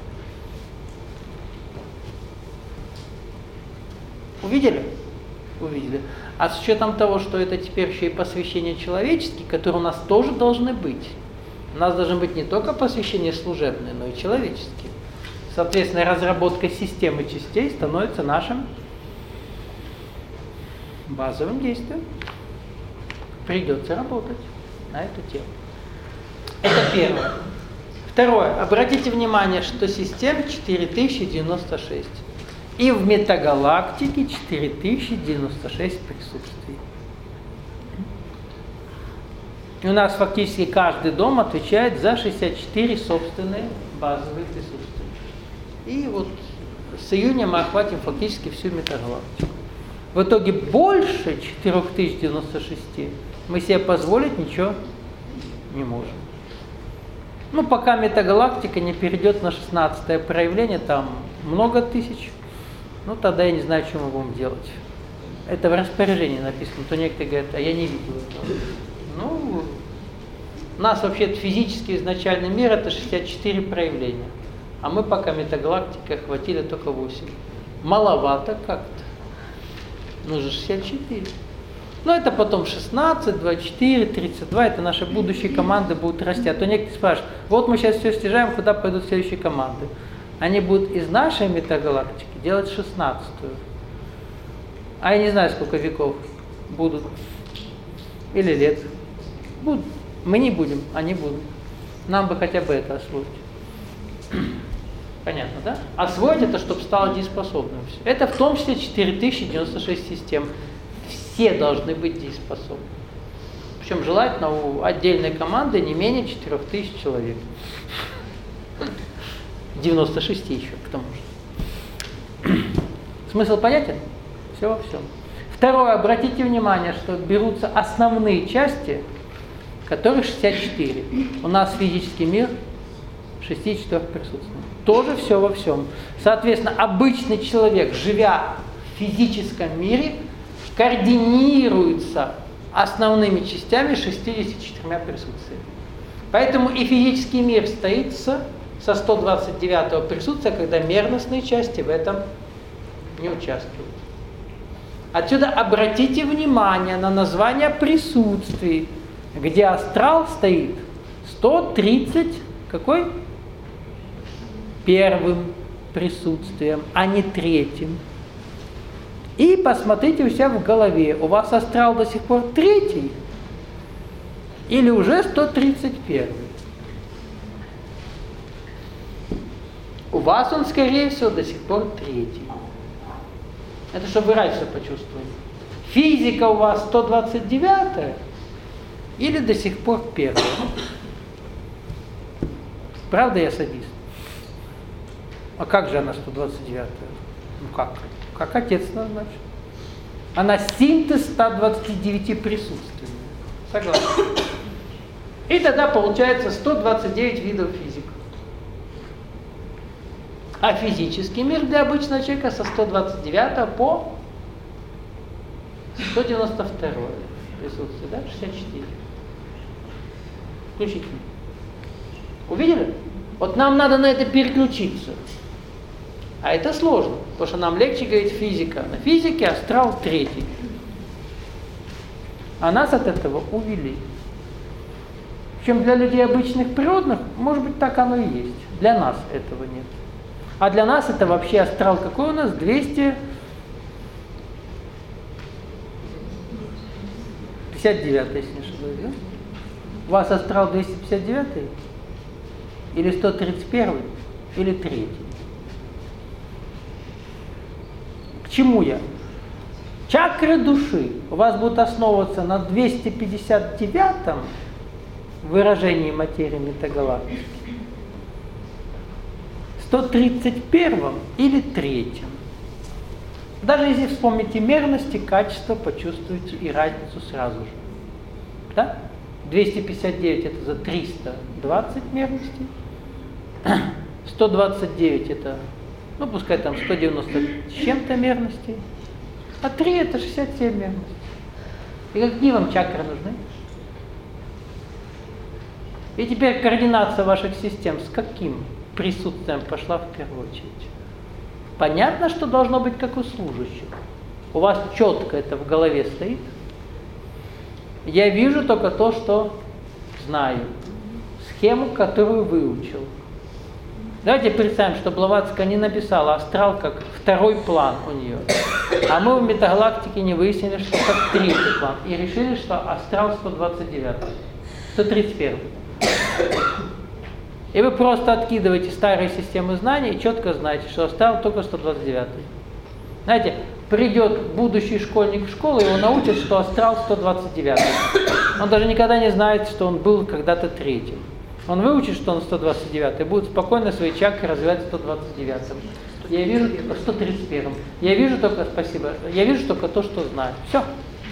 Увидели? Увидели. А с учетом того, что это теперь еще и посвящения человеческие, которые у нас тоже должны быть. У нас должны быть не только посвящения служебные, но и человеческие. Соответственно, разработка системы частей становится нашим базовым действием. Придется работать на эту тему. Это первое. Второе. Обратите внимание, что систем 4096. И в метагалактике 4096 присутствий. И у нас фактически каждый дом отвечает за 64 собственные базовые присутствия. И вот с июня мы охватим фактически всю метагалактику. В итоге больше 4096 мы себе позволить ничего не можем. Ну, пока метагалактика не перейдет на 16-е проявление, там много тысяч, ну, тогда я не знаю, что мы будем делать. Это в распоряжении написано, то некоторые говорят, а я не видел этого. Ну, у нас вообще физический изначальный мир это 64 проявления, а мы пока метагалактика охватили только 8. Маловато как-то. Нужно 64. Но это потом 16, 24, 32, это наши будущие команды будут расти. А то некоторые спрашивают, вот мы сейчас все снижаем, куда пойдут следующие команды? Они будут из нашей метагалактики делать 16-ю. А я не знаю, сколько веков будут. Или лет. Будут. Мы не будем, они будут. Нам бы хотя бы это освоить. Понятно, да? Освоить это, чтобы стало дееспособным. Это в том числе 4096 систем. Все должны быть дееспособны. Причем желательно у отдельной команды не менее 4000 человек. 96 еще, к тому же. Смысл понятен? Все во всем. Второе, обратите внимание, что берутся основные части, которых 64. У нас физический мир 64 присутствует. Тоже все во всем. Соответственно, обычный человек, живя в физическом мире, координируется основными частями 64 присутствиями. Поэтому и физический мир стоит со 129 присутствия, когда мерностные части в этом не участвуют. Отсюда обратите внимание на название присутствий, где астрал стоит 130, какой? Первым присутствием, а не третьим. И посмотрите у себя в голове, у вас астрал до сих пор третий или уже 131? У вас он, скорее всего, до сих пор третий. Это чтобы вы раньше почувствовали. Физика у вас 129 или до сих пор первая? Правда я садист? А как же она 129-я? Ну как? Как отец назначен. Она синтез 129 присутствий. Согласен. И тогда получается 129 видов физик. А физический мир для обычного человека со 129 по 192 присутствие, да? 64. Включительно. Увидели? Вот нам надо на это переключиться. А это сложно, потому что нам легче говорить физика. На физике астрал третий. А нас от этого увели. Причем для людей обычных природных, может быть, так оно и есть. Для нас этого нет. А для нас это вообще астрал какой у нас? 259, если не ошибаюсь, да? У вас астрал 259? Или 131? Или 3? К чему я? Чакры души у вас будут основываться на 259-м выражении материи метагалактики, 131-м или 3-м. Даже если вспомните мерности, качество почувствуете и разницу сразу же. Да? 259 это за 320 мерностей, 129 это, ну пускай там 190 с чем-то мерностей, а 3 это 67 мерностей. И какие вам чакры нужны? И теперь координация ваших систем с каким присутствием пошла в первую очередь? Понятно, что должно быть как у служащих. У вас четко это в голове стоит. Я вижу только то, что знаю. Схему, которую выучил. Давайте представим, что Блаватская не написала астрал как второй план у нее. А мы в метагалактике не выяснили, что как третий план. И решили, что астрал 129, 131. И вы просто откидываете старые системы знаний и четко знаете, что астрал только 129. Знаете, придет будущий школьник в школу, его научат, что астрал 129. Он даже никогда не знает, что он был когда-то третьим. Он выучит, что он 129, и будет спокойно свои чакры развивать в 129. Я вижу 131. Я вижу только, спасибо, я вижу только то, что знаю. Все.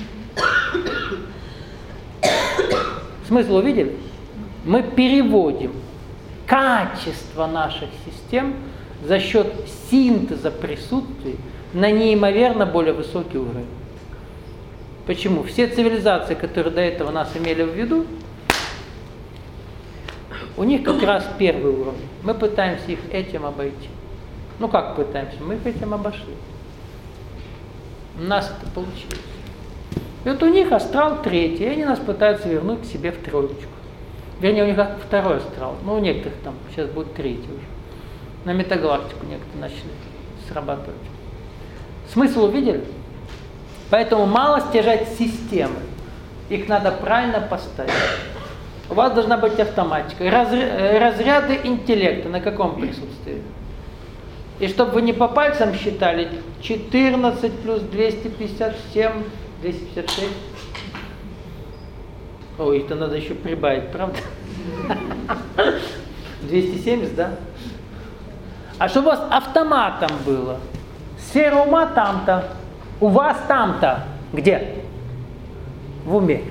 Смысл увидели? Мы переводим качество наших систем за счет синтеза присутствий на неимоверно более высокий уровень. Почему? Все цивилизации, которые до этого нас имели в виду, у них как раз первый уровень. Мы пытаемся их этим обойти. Ну как пытаемся? Мы их этим обошли. У нас это получилось. И вот у них астрал третий, и они нас пытаются вернуть к себе в троечку. Вернее, у них второй астрал. Ну, у некоторых там сейчас будет третий уже. На метагалактику некоторые начали срабатывать. Смысл увидели? Поэтому мало стяжать системы. Их надо правильно поставить. У вас должна быть автоматика. Разряды интеллекта на каком присутствии? И чтобы вы не по пальцам считали, 14 плюс 257, 256. Ой, это надо еще прибавить, правда? 270, да? А чтобы у вас автоматом было. Сфера ума там-то, у вас там-то. Где? В уме.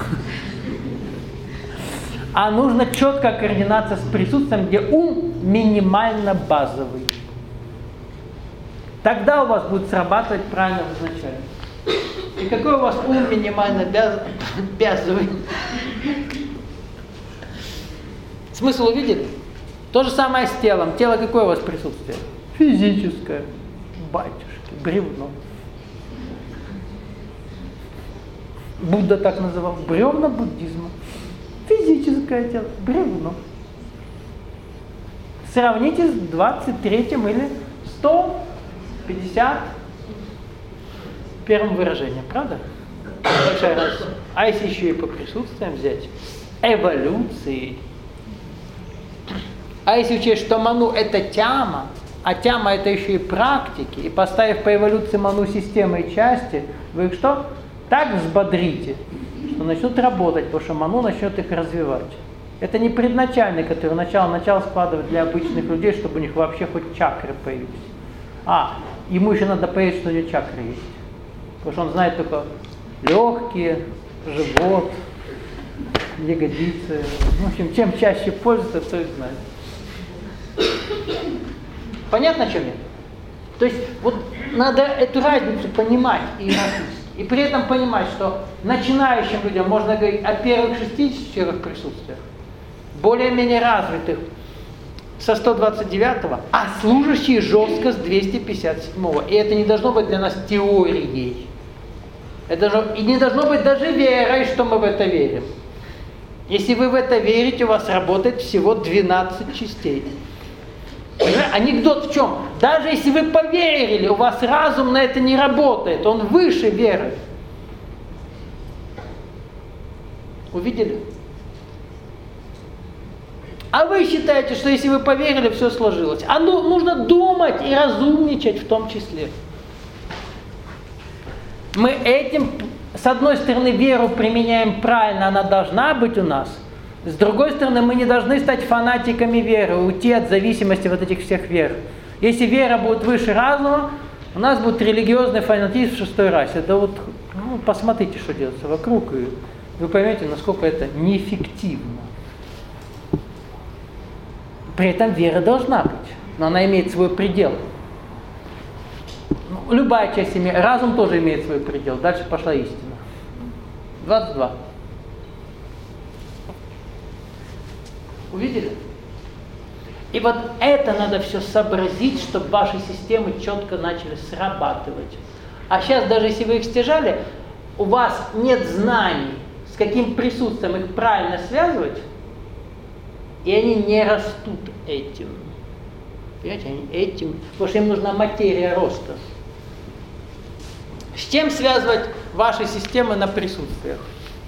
А нужно четкая координация с присутствием, где ум минимально базовый. Тогда у вас будет срабатывать правильно изначально. И какой у вас ум минимально базовый? Смысл увидели? То же самое с телом. Тело какое у вас присутствие? Физическое. Батюшки, бревно. Будда так называл. Бревна буддизма. Физическое тело, бревно. Сравните с 23-м или 151-м выражением, правда? Большая разница. А если еще и по присутствиям взять? Эволюции. А если учесть, что ману это тяма, а тяма это еще и практики, и поставив по эволюции ману системы и части, вы их что? Так взбодрите, что начнут работать, потому что ману начнет их развивать. Это не предначальный, который начало складывать для обычных людей, чтобы у них вообще хоть чакры появились. Ему еще надо поверить, что у него чакры есть. Потому что он знает только легкие, живот, ягодицы. В общем, чем чаще пользуется, то и знает. Понятно, о чем я? То есть вот надо эту разницу понимать и при этом понимать, что начинающим людям можно говорить о первых 60 сферах присутствия, более-менее развитых со 129-го, а служащие жестко с 257-го. И это не должно быть для нас теорией. И не должно быть даже верой, что мы в это верим. Если вы в это верите, у вас работает всего 12 частей. Анекдот в чем? Даже если вы поверили, у вас разум на это не работает, он выше веры. Увидели? А вы считаете, что если вы поверили, все сложилось. Нужно думать и разумничать в том числе. Мы этим, с одной стороны, веру применяем правильно, она должна быть у нас. С другой стороны, мы не должны стать фанатиками веры, уйти от зависимости вот этих всех вер. Если вера будет выше разума, У нас будет религиозный фанатизм в 6-й расе. Да вот, посмотрите, что делается вокруг, и вы поймете, насколько это неэффективно. При этом вера должна быть, но она имеет свой предел. Любая часть имеет, разум тоже имеет свой предел. Дальше пошла истина. 22. Увидели? И вот это надо все сообразить, чтобы ваши системы четко начали срабатывать. А сейчас, даже если вы их стяжали, у вас нет знаний, с каким присутствием их правильно связывать, и они не растут этим. Понимаете, они этим, потому что им нужна материя роста. С чем связывать ваши системы на присутствиях?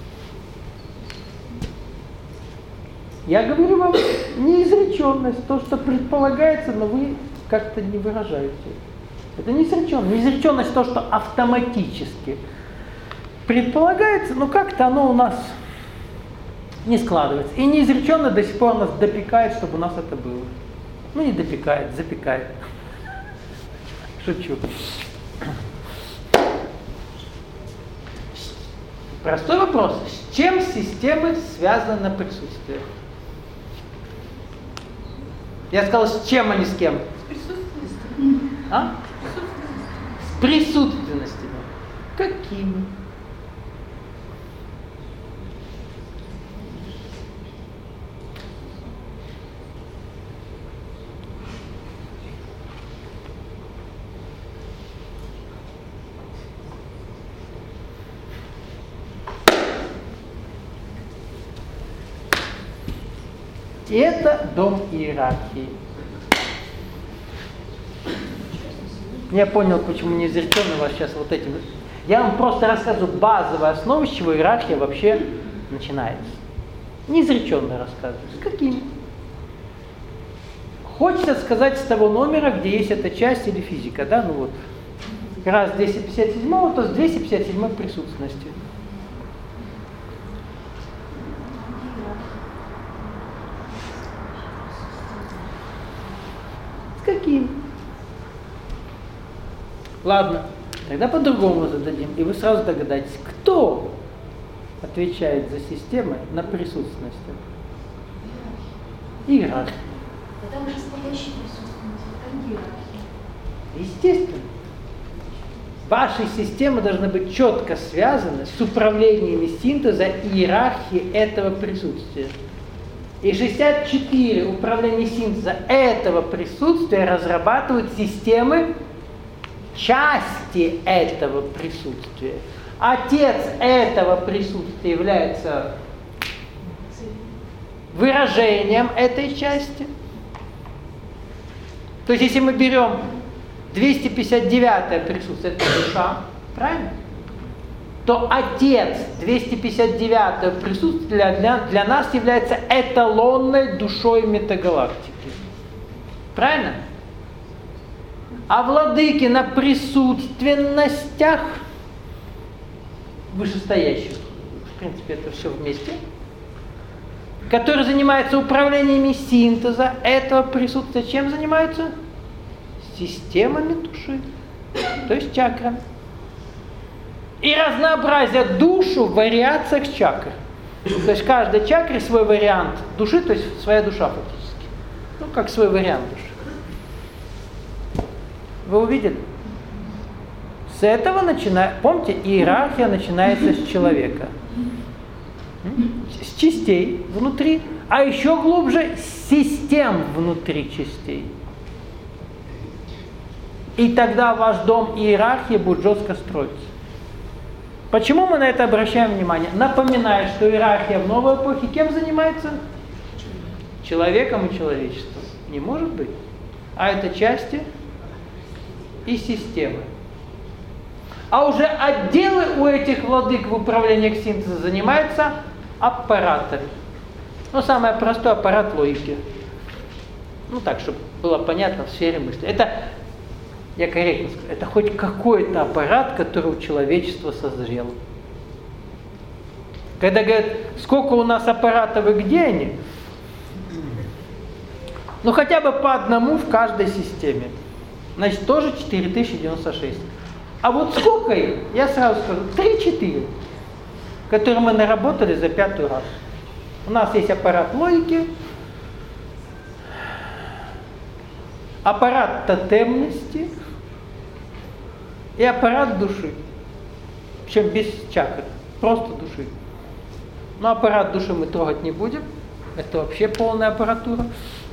Я говорю вам неизреченность, то, что предполагается, но вы как-то не выражаете. Это неизреченность. Неизреченность то, что автоматически предполагается, но как-то оно у нас не складывается. И неизреченность до сих пор нас допекает, чтобы у нас это было. Ну не допекает, запекает. Шучу. Простой вопрос. С чем системы связаны на присутствие? Я сказал, с чем, а не с кем? С присутственностью. А? С присутственностями. Какими? И это дом иерархии. Я понял, почему не изреченно вас сейчас вот этим. Я вам просто рассказываю базовые основы, с чего иерархия вообще начинается. Неизреченно рассказываю. С каким? Хочется сказать с того номера, где есть эта часть или физика, да? Ну вот. Раз 257, то с 257 присутственности. Каким? Ладно, тогда по-другому зададим, и вы сразу догадаетесь, кто отвечает за системы на присутственность. Иерархия. Это вышестоящая присутственность, это иерархия. Естественно. Ваши системы должны быть четко связаны с управлениями синтеза иерархии этого присутствия. И 64 управления синтеза этого присутствия разрабатывают системы части этого присутствия. Отец этого присутствия является выражением этой части. То есть, если мы берем 259 присутствие, это душа, правильно? То отец 259 присутствия для нас является эталонной душой метагалактики. Правильно? А владыки на присутственностях вышестоящих, в принципе, это все вместе, которые занимаются управлениями синтеза этого присутствия, чем занимаются? Системами души, то есть чакрами. И разнообразие душу в вариациях чакр. То есть каждой чакре свой вариант души, то есть своя душа фактически. Ну, как свой вариант души. Вы увидели? С этого начинается, помните, иерархия начинается с человека. С частей внутри, а еще глубже с систем внутри частей. И тогда ваш дом иерархии будет жестко строиться. Почему мы на это обращаем внимание? Напоминаю, что иерархия в новой эпохе кем занимается? Человеком и человечеством. Не может быть. А это части и системы. А уже отделы у этих владык в управлении синтеза занимаются аппаратами. Ну, самый простой аппарат логики. Ну, так, чтобы было понятно в сфере мысли. Это, я корректно скажу, это хоть какой-то аппарат, который у человечества созрел. Когда говорят, сколько у нас аппаратов и где они? Ну, хотя бы по одному в каждой системе. Значит, тоже 4096. А вот сколько их? Я сразу скажу, 3-4, которые мы наработали за 5-й раз. У нас есть аппарат логики, аппарат тотемности и аппарат души. Причем без чакры, просто души. Но аппарат души мы трогать не будем. Это вообще полная аппаратура.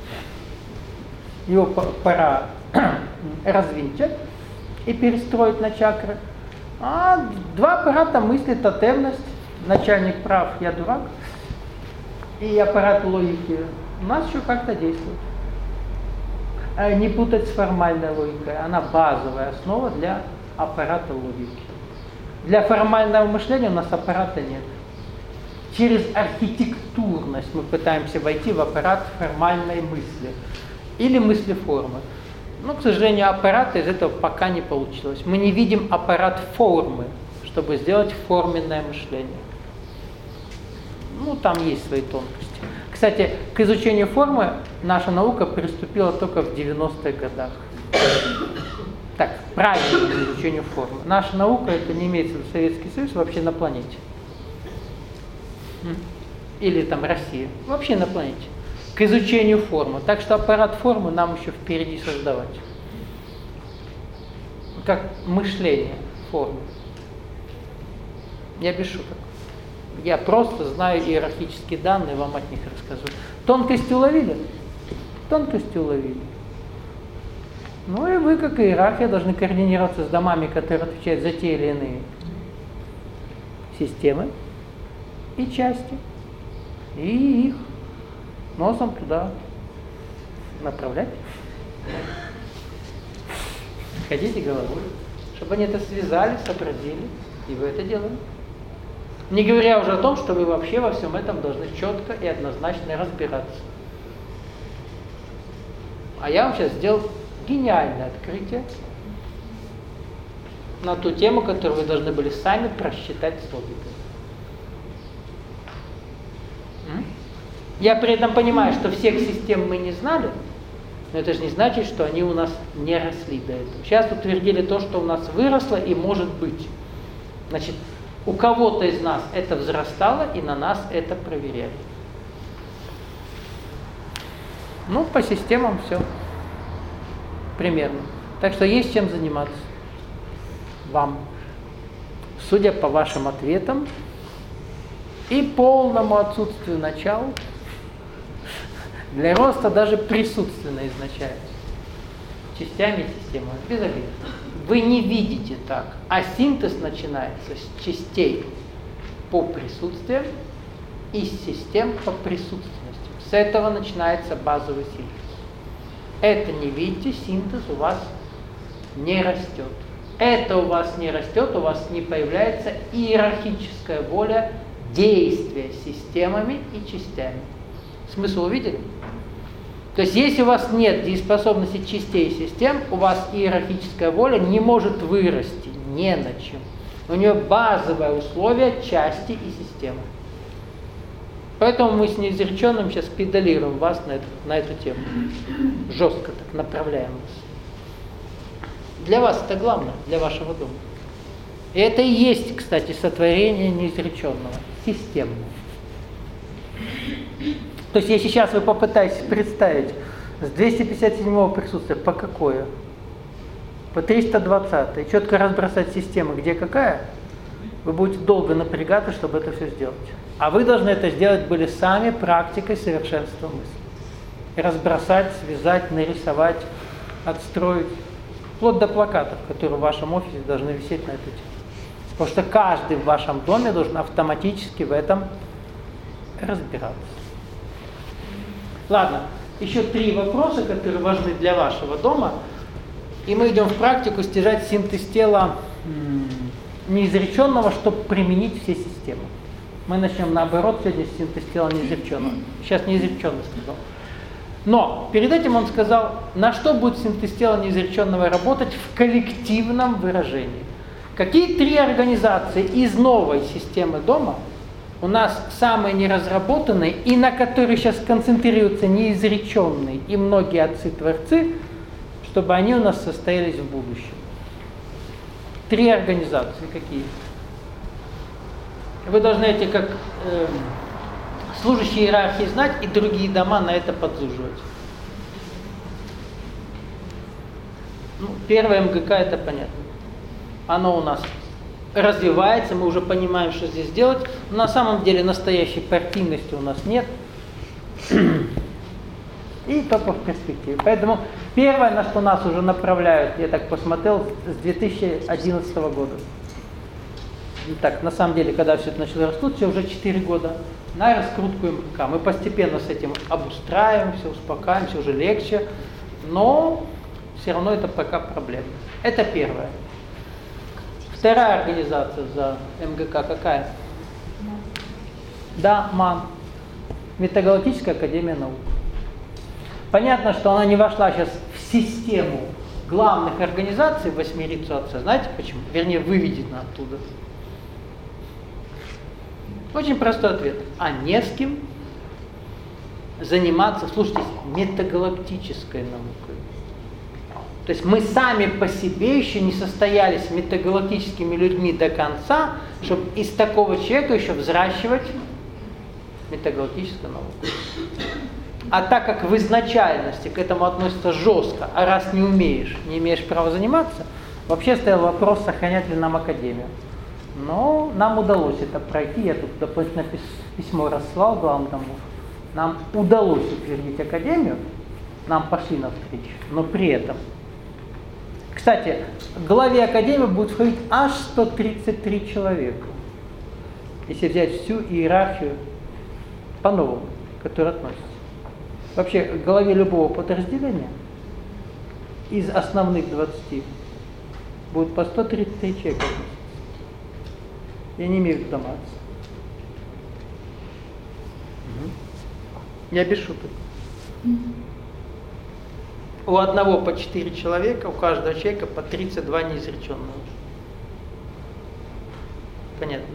Его пора развинчать и перестроить на чакры. А 2 аппарата мысли, тотемность, начальник прав, я дурак, и аппарат логики у нас еще как-то действует. Не путать с формальной логикой, она базовая основа для аппарата логики. Для формального мышления у нас аппарата нет. Через архитектурность мы пытаемся войти в аппарат формальной мысли или мысли формы. Но, к сожалению, аппарата из этого пока не получилось. Мы не видим аппарат формы, чтобы сделать форменное мышление. Ну, там есть свои тонкости. Кстати, к изучению формы наша наука приступила только в 90-х годах. Так, правильно к изучению формы. Наша наука, это не имеется в виду Советский Союз, вообще на планете. Или там Россия. Вообще на планете. К изучению формы. Так что аппарат формы нам еще впереди создавать. Как мышление формы. Я без шуток. Я просто знаю иерархические данные, вам от них расскажу. Тонкости уловили? Тонкости уловили. Ну и вы, как иерархия, должны координироваться с домами, которые отвечают за те или иные системы и части. И их носом туда направлять. Ходите головой, чтобы они это связали, сообразили, и вы это делали. Не говоря уже о том, что вы вообще во всем этом должны четко и однозначно разбираться. А я вам сейчас сделал гениальное открытие на ту тему, которую вы должны были сами просчитать с логикой. Я при этом понимаю, что всех систем мы не знали, но это же не значит, что они у нас не росли до этого. Сейчас утвердили то, что у нас выросло и может быть. Значит, у кого-то из нас это взрастало, и на нас это проверяли. Ну, по системам все примерно. Так что есть чем заниматься вам. Судя по вашим ответам и полному отсутствию начала, для роста даже присутственно изначально. Частями системы, без обид. Вы не видите так, а синтез начинается с частей по присутствиям и с систем по присутственности. С этого начинается базовый синтез. Это не видите, синтез у вас не растет. Это у вас не растет, у вас не появляется иерархическая воля действия системами и частями. Смысл увидели? То есть, если у вас нет дееспособности частей и систем, у вас иерархическая воля не может вырасти ни на чем. У нее базовое условие части и системы. Поэтому мы с неизреченным сейчас педалируем вас на эту тему. Жестко так направляем вас. Для вас это главное, для вашего дома. И это и есть, кстати, сотворение неизреченного, системного. То есть, если сейчас вы попытаетесь представить с 257-го присутствия по какое, по 320-й, четко разбросать системы, где какая, вы будете долго напрягаться, чтобы это все сделать. А вы должны это сделать были сами практикой совершенства мысли. Разбросать, связать, нарисовать, отстроить, вплоть до плакатов, которые в вашем офисе должны висеть на эту тему. Потому что каждый в вашем доме должен автоматически в этом разбираться. Ладно, еще 3 вопроса, которые важны для вашего дома. И мы идем в практику стяжать синтез тела неизреченного, чтобы применить все системы. Мы начнем наоборот сегодня с синтез тела неизреченного. Сейчас неизреченный сказал. Но перед этим он сказал, на что будет синтез тела неизреченного работать в коллективном выражении. Какие 3 организации из новой системы дома у нас самые неразработанные и на которые сейчас концентрируются неизреченные и многие отцы-творцы, чтобы они у нас состоялись в будущем. 3 организации какие? Вы должны эти как служащие иерархии знать и другие дома на это подзуживать. Ну, первое МГК это понятно. Оно у нас развивается, мы уже понимаем, что здесь делать. Но на самом деле настоящей партийности у нас нет. И только в перспективе. Поэтому первое, на что нас уже направляют, я так посмотрел, с 2011 года. Так, на самом деле, когда все это начало раскрутиться, уже 4 года на раскрутку МГК. Мы постепенно с этим обустраиваемся, успокаиваемся, уже легче, но все равно это пока проблема. Это первое. Вторая организация за МГК какая? Да, МАН. Метагалактическая академия наук. Понятно, что она не вошла сейчас в систему главных организаций 8-рицу Отца. Знаете почему? Вернее, выведена оттуда. Очень простой ответ. А не с кем заниматься, слушайте, метагалактической наукой. То есть мы сами по себе еще не состоялись метагалактическими людьми до конца, чтобы из такого человека еще взращивать метагалактическую науку. А так как в изначальности к этому относится жестко, а раз не умеешь, не имеешь права заниматься, вообще стоял вопрос, сохранять ли нам академию. Но нам удалось это пройти, я тут дополнительно письмо рассылал главам домов. Нам удалось утвердить академию, нам пошли навстречу, но при этом. Кстати, к главе академии будет входить аж 133 человека, если взять всю иерархию по-новому, которая относится. Вообще, к главе любого подразделения из основных 20 будет по 133 человека относиться. Я не имею в виду доматься. Я без шуток. У одного по 4 человека, у каждого человека по 32 неизреченного. Понятно,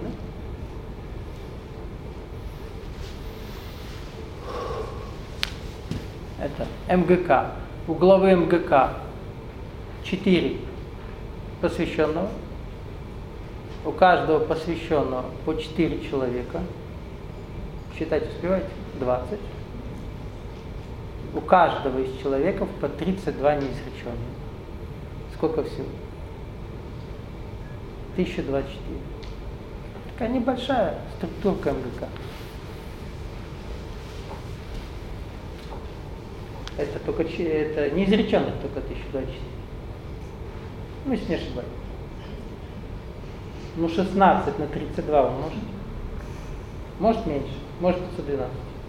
да? Это МГК. У главы МГК 4 посвященного. У каждого посвященного по 4 человека. Считать успеваете? 20. У каждого из человеков по 32 неизреченных. Сколько всего? 1024. Такая небольшая структурка МГК. Это только это неизреченных только 1024. Ну, если не ошибаюсь. Ну, 16 на 32 умножить. Может меньше, может 512.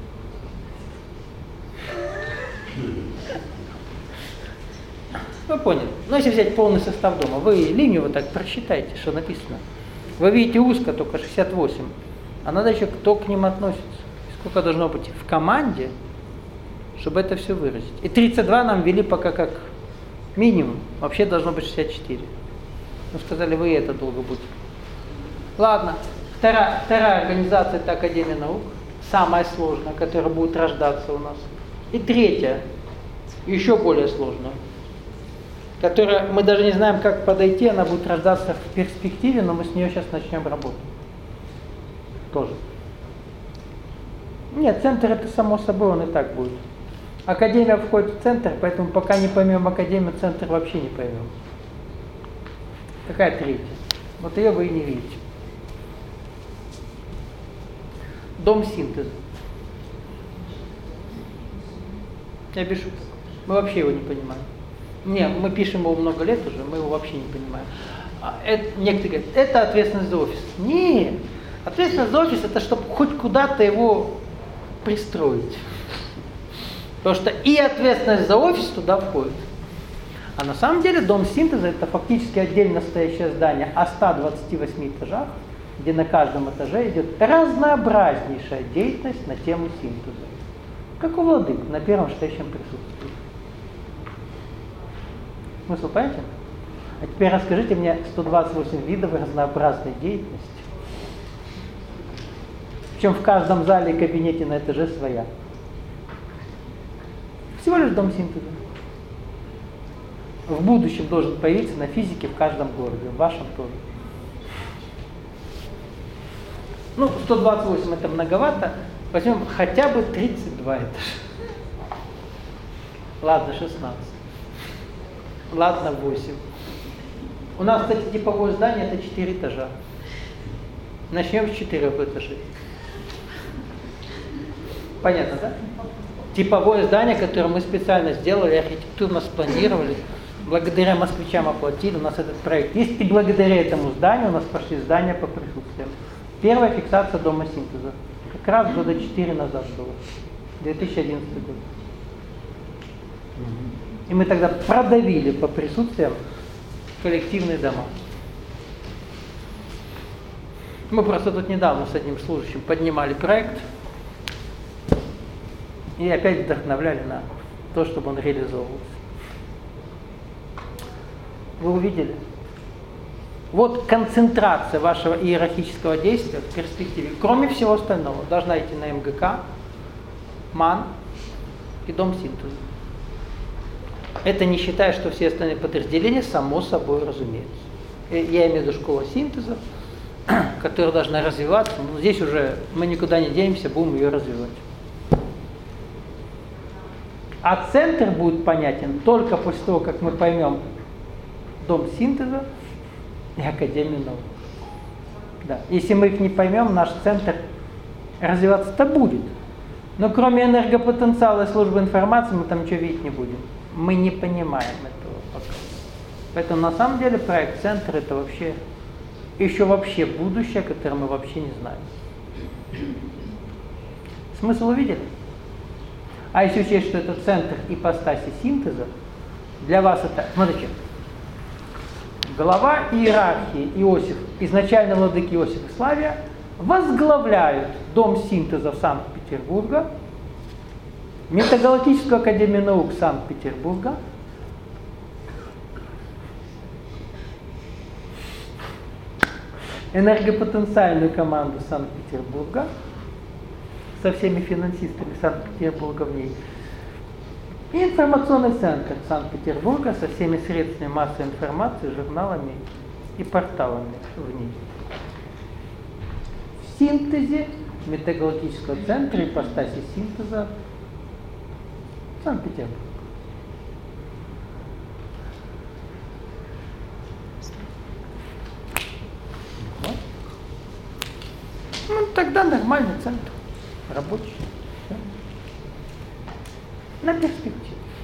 Вы поняли. Но если взять полный состав дома, вы линию вот так просчитайте, что написано. Вы видите узко только 68, а надо еще кто к ним относится. Сколько должно быть в команде, чтобы это все выразить. И 32 нам ввели пока как минимум. Вообще должно быть 64. Ну, сказали, вы это долго будете. Ладно. Вторая организация – это Академия наук. Самая сложная, которая будет рождаться у нас. И третья, еще более сложная, которая мы даже не знаем, как подойти, она будет рождаться в перспективе, но мы с нее сейчас начнем работать. Тоже. Нет, центр это само собой, он и так будет. Академия входит в центр, поэтому пока не поймем академию, центр вообще не поймем. Какая третья? Вот ее вы и не видите. Дом синтеза. Я без шуток. Мы вообще его не понимаем. Не, мы пишем его много лет уже, мы его вообще не понимаем. Некоторые говорят, это ответственность за офис. Нет, ответственность за офис это чтобы хоть куда-то его пристроить. Потому что и ответственность за офис туда входит. А на самом деле дом синтеза это фактически отдельно стоящее здание о 128 этажах, где на каждом этаже идет разнообразнейшая деятельность на тему синтеза. Как у владык на первом стоящем присутствии. Смысл понятен? А теперь расскажите мне 128 видов разнообразной деятельности. Причем в каждом зале и кабинете на этаже своя. Всего лишь дом синтеза. в будущем должен появиться на физике в каждом городе, в вашем тоже. Ну, 128 это многовато, возьмем хотя бы 32 этажа. Ладно, 16. Ладно, 8. У нас, кстати, типовое здание это 4 этажа. Начнем с 4 этажей. Понятно, да? Типовое здание, которое мы специально сделали, архитектурно спланировали, благодаря москвичам оплатили, у нас этот проект есть, и благодаря этому зданию у нас пошли здания по присутствиям. Первая фиксация дома синтеза. Как раз года 4 назад было. 2011 год. И мы тогда продавили по присутствиям коллективные дома. Мы просто тут недавно с одним служащим поднимали проект и опять вдохновляли на то, чтобы он реализовывался. Вы увидели? Вот концентрация вашего иерархического действия в перспективе, кроме всего остального, должна идти на МГК, МАН и Дом синтеза. Это не считая, что все остальные подразделения само собой разумеется. Я имею в виду школу синтеза, которая должна развиваться, но здесь уже мы никуда не денемся, будем ее развивать. А центр будет понятен только после того, как мы поймем Дом синтеза и Академию наук. Да. Если мы их не поймем, наш центр развиваться-то будет. Но кроме энергопотенциала и службы информации мы там ничего видеть не будем. Мы не понимаем этого пока. Поэтому на самом деле проект центр это вообще еще вообще будущее, которое мы вообще не знаем. Смысл увидели? А если учесть, что это центр ипостаси синтеза, для вас это, смотрите, глава иерархии Иосиф, изначально владыки Иосиф и Славия, возглавляют Дом синтеза в Санкт-Петербурге, Метагалактическую академию наук Санкт-Петербурга, энергопотенциальную команду Санкт-Петербурга со всеми финансистами Санкт-Петербурга в ней, и информационный центр Санкт-Петербурга со всеми средствами массовой информации, журналами и порталами в ней. В синтезе метагалактического центра ипостаси синтеза Санкт-Петербург. Вот. Ну, тогда нормальный центр, рабочий. Да? На перспективу.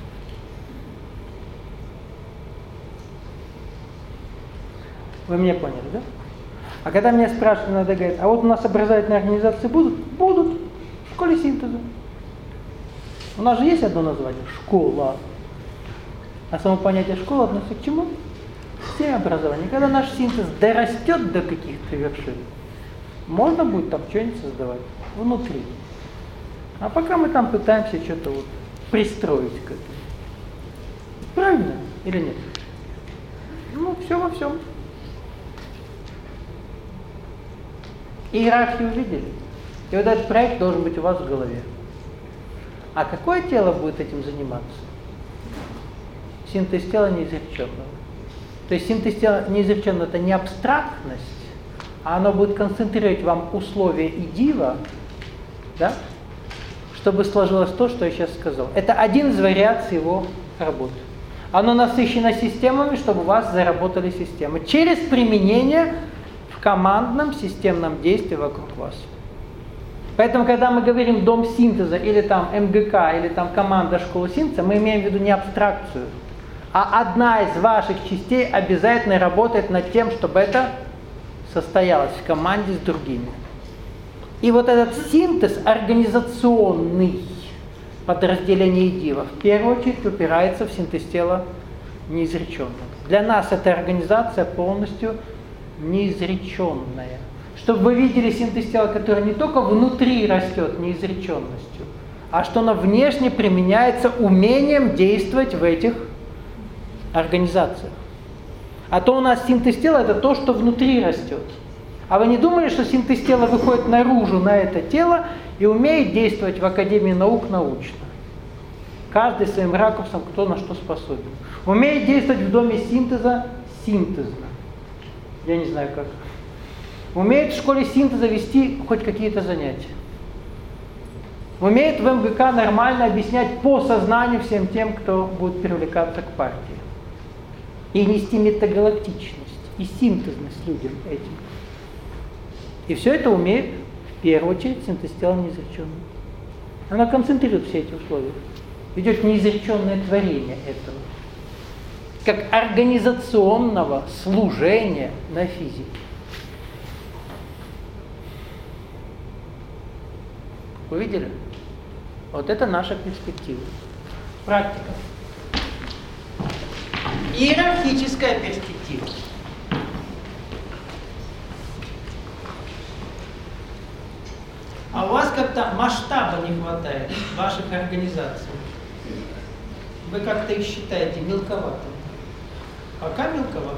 Вы меня поняли, да? А когда меня спрашивают, иногда говорят, а вот у нас образовательные организации будут? Будут. В школе синтеза. У нас же есть одно название – школа. А само понятие школы относится к чему? К системе образования. Когда наш синтез дорастет до каких-то вершин, можно будет там что-нибудь создавать внутри. А пока мы там пытаемся что-то вот пристроить к этому. Правильно или нет? Ну, все во всем. Иерархию увидели. И вот этот проект должен быть у вас в голове. А какое тело будет этим заниматься? Синтез тела неизреченного. То есть синтез тела неизреченного – это не абстрактность, а оно будет концентрировать вам условия и дива, да, чтобы сложилось то, что я сейчас сказал. Это один из вариаций его работы. Оно насыщено системами, чтобы у вас заработали системы. Через применение в командном системном действии вокруг вас. Поэтому, когда мы говорим Дом синтеза, или там МГК, или там команда школы синтеза, мы имеем в виду не абстракцию, а одна из ваших частей обязательно работает над тем, чтобы это состоялось в команде с другими. И вот этот синтез организационный подразделение дива в первую очередь упирается в синтез тела неизреченного. Для нас эта организация полностью неизреченная. Чтобы вы видели синтез тела, который не только внутри растет неизреченностью, а что оно внешне применяется умением действовать в этих организациях. А то у нас синтез тела – это то, что внутри растет. А вы не думали, что синтез тела выходит наружу на это тело и умеет действовать в Академии наук научно? Каждый своим ракурсом, кто на что способен. Умеет действовать в доме синтеза синтезно. Я не знаю как. Умеет в школе синтеза вести хоть какие-то занятия. Умеет в МГК нормально объяснять по сознанию всем тем, кто будет привлекаться к партии. И нести метагалактичность и синтезность людям этим. И все это умеет, в первую очередь, синтез тела неизреченного. Она концентрирует все эти условия. Идет неизреченное творение этого. Как организационного служения на физике. Увидели? Вот это наша перспектива. Практика. Иерархическая перспектива. А у вас как-то масштаба не хватает ваших организаций. Вы как-то их считаете мелковатыми. Пока мелковато.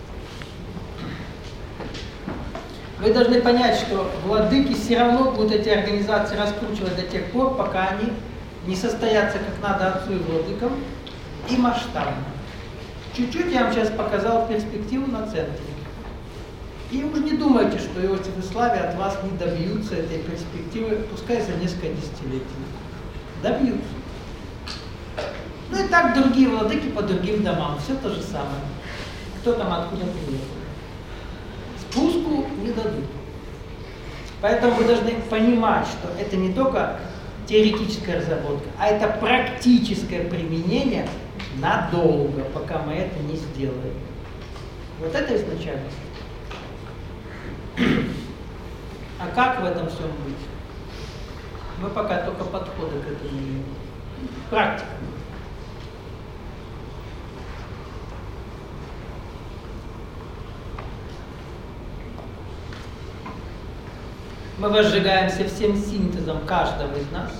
Вы должны понять, что владыки все равно будут эти организации раскручивать до тех пор, пока они не состоятся как надо отцу и владыкам, и масштабно. Чуть-чуть я вам сейчас показал перспективу на центре. И уж не думайте, что Иосиф и Славия от вас не добьются этой перспективы, пускай за несколько десятилетий. Добьются. Ну и так другие владыки по другим домам. Все то же самое. Кто там откуда приехал. Спуску не дадут. Поэтому вы должны понимать, что это не только теоретическая разработка, а это практическое применение надолго, пока мы это не сделаем. Вот это изначальность. А как в этом всем быть? Мы пока только подходы к этому имеем. Практика. Мы возжигаемся всем синтезом каждого из нас.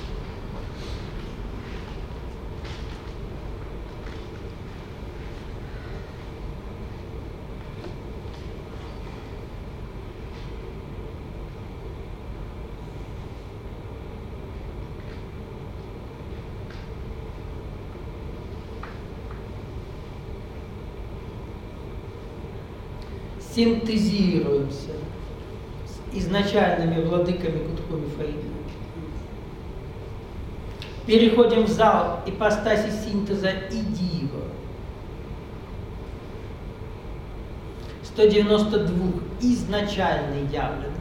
Синтезируемся с изначальными владыками Кутху Мифаида. Переходим в зал ипостаси синтеза и дива. 192 изначально явлены.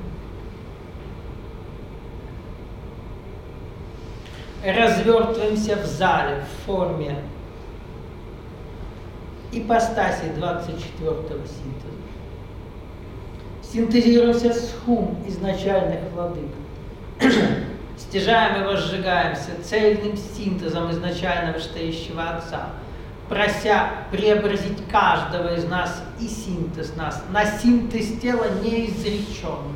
Развертываемся в зале в форме ипостаси 24-го синтеза. Синтезируемся с хум изначальных владык. Стяжаем и возжигаемся цельным синтезом изначального стоящего Отца, прося преобразить каждого из нас и синтез нас на синтез тела неизреченного.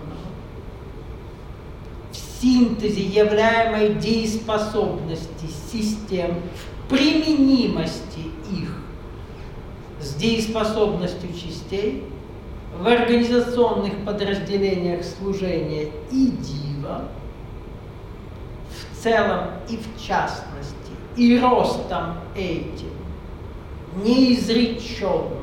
В синтезе являемой дееспособности систем, в применимости их с дееспособностью частей, в организационных подразделениях служения и дива, в целом и в частности, и ростом этим, неизреченно,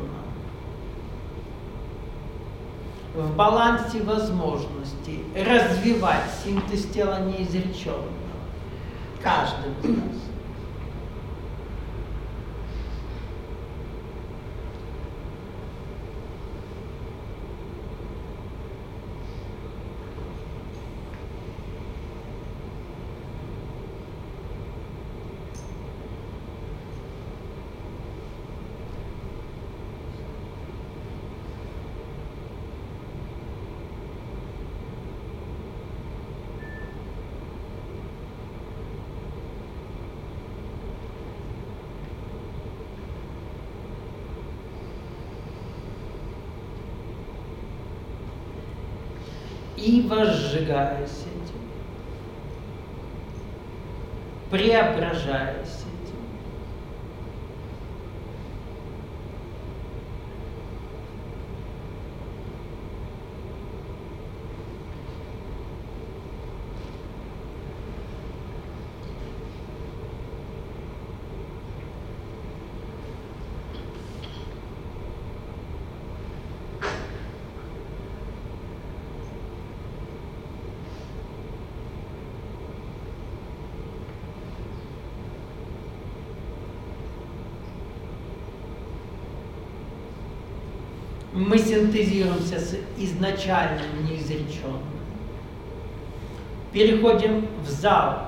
в балансе возможностей развивать синтез тела неизреченного, каждым из нас. И возжигаясь этим, преображаясь этим, Мы синтезируемся с изначальным неизреченным. Переходим в зал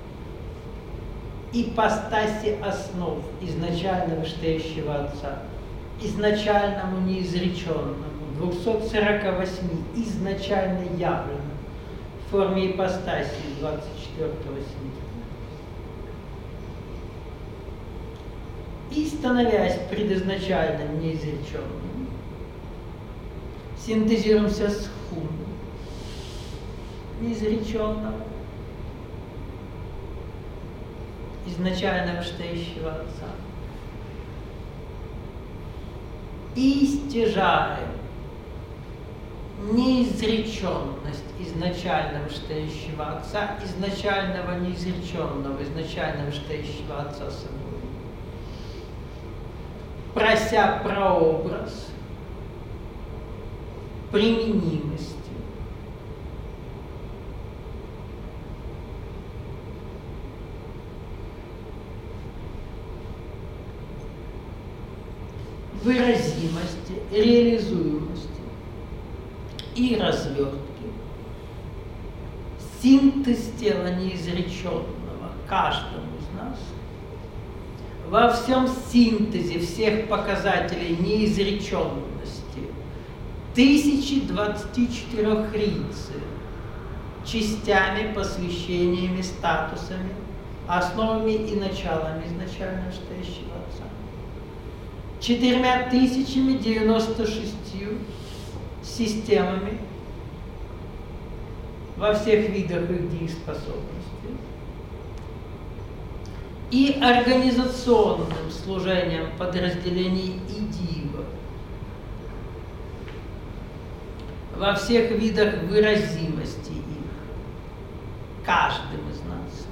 ипостаси основ изначально вышестоящего Отца, изначальному неизреченному, 248 изначально явленному в форме ипостаси 24 сентября. И, становясь предизначальным неизреченным, синтезируемся с хум неизреченного, изначально вышестоящего Отца. И стяжаем неизреченность изначально вышестоящего Отца, изначального неизреченного, изначально вышестоящего Отца собой, прося прообраз применимости выразимости, реализуемости и развертки, синтез тела неизреченного каждому из нас, во всем синтезе всех показателей неизреченности 1024 рицы, частями, посвящениями, статусами, основами и началами изначально вышестоящего Отца, 4096 системами во всех видах их дееспособности и организационным служением подразделений и дива во всех видах выразимости их, каждым из нас.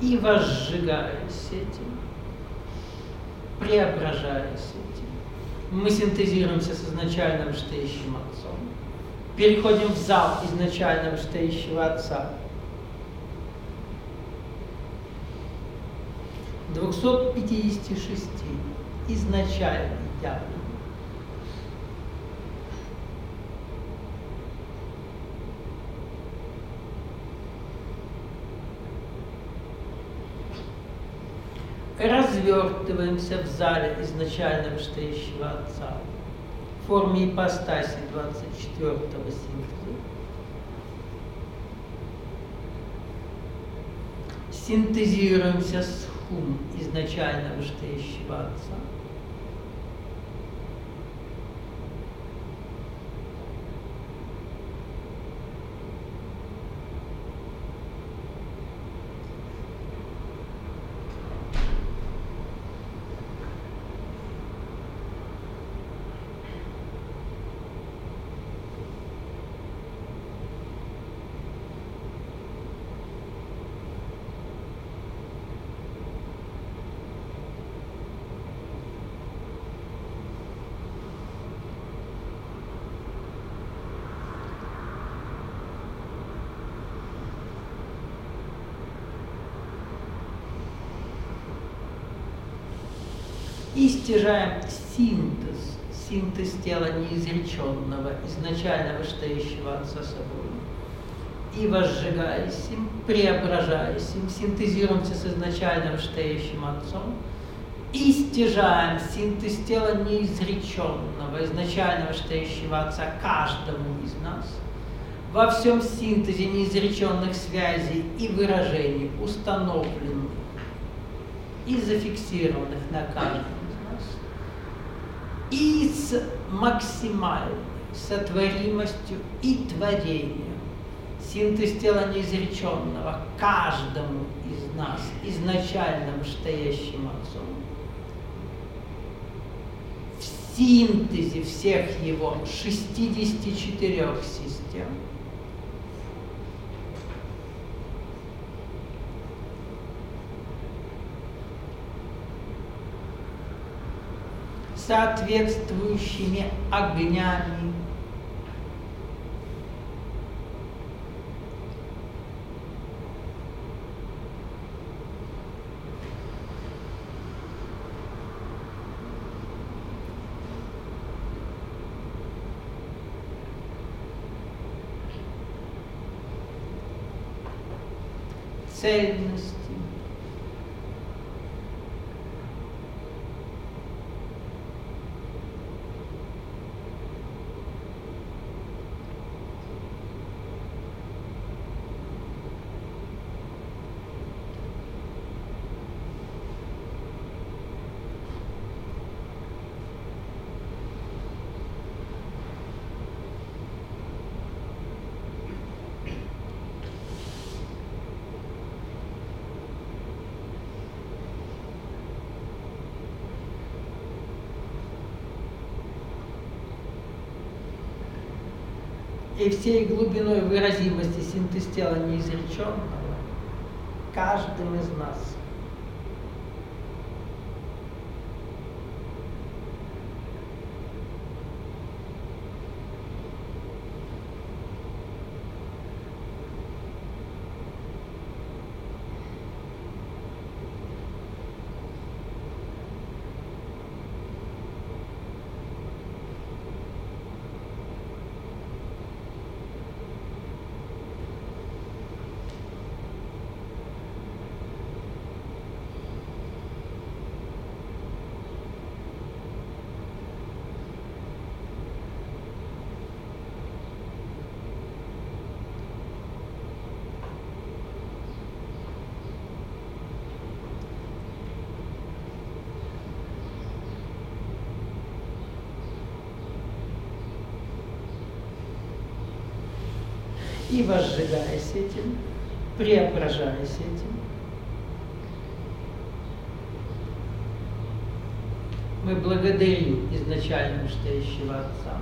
И возжигаясь этим, преображаясь этим, мы синтезируемся с изначальным штеющим Отцом, переходим в зал изначального штеющего Отца, 256 изначально явным. Развертываемся в зале изначального штеющего Отца в форме ипостаси 24-го синтеза. Синтезируемся с хум изначального штеющего Отца. И стяжаем синтез тела неизреченного, изначального штеющего Отца собой. И возжигаясь им, преображаясь им, синтезируемся с изначальным штеющим Отцом. И стяжаем синтез тела неизреченного, изначального штеющего Отца каждому из нас. Во всем синтезе неизреченных связей и выражений, установленных и зафиксированных на каждом из нас, и с максимальной сотворимостью и творением, синтез тела неизреченного каждому из нас, изначальным штеющим Отцом, в синтезе всех его 64 систем, соответствующими огнями, цельности, и всей глубиной выразимости синтез тела неизреченного каждым из нас. И возжигаясь этим, преображаясь этим, мы благодарим изначально штеющего Отца.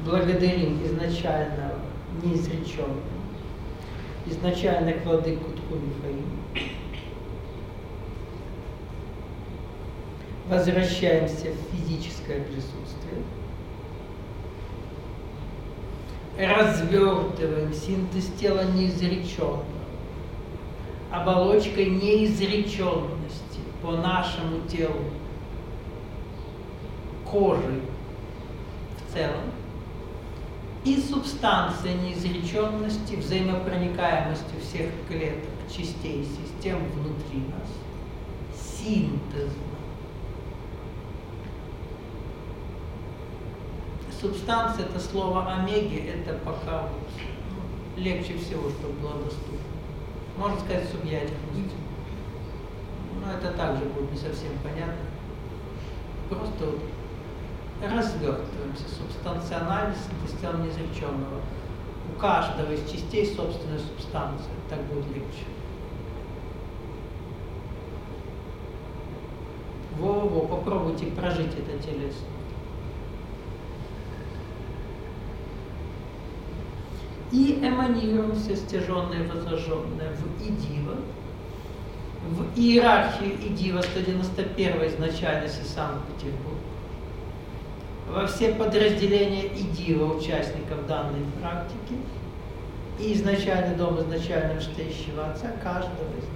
благодарим изначального, неизреченного, изначальных владыку Тху-Михаила. Возвращаемся в физическое присутствие. Развертываем синтез тела неизреченного, оболочкой неизреченности по нашему телу, кожей в целом, и субстанция неизреченности, взаимопроникаемостью всех клеток, частей, систем внутри нас, синтезно. Субстанция — это слово омеги, это пока легче всего, чтобы было доступно. Можно сказать, субъядерность. Но это также будет не совсем понятно. Просто вот развертываемся. Субстанциональность — это тело неизреченного. У каждого из частей собственная субстанция. Так будет легче. Во-во, попробуйте прожить это телесно. И эманируем все стяженное и возложенное в Идива, в иерархию Идива 191 изначальности Санкт-Петербург, во все подразделения Идива участников данной практики и изначальный дом изначального Штейщего Отца каждого из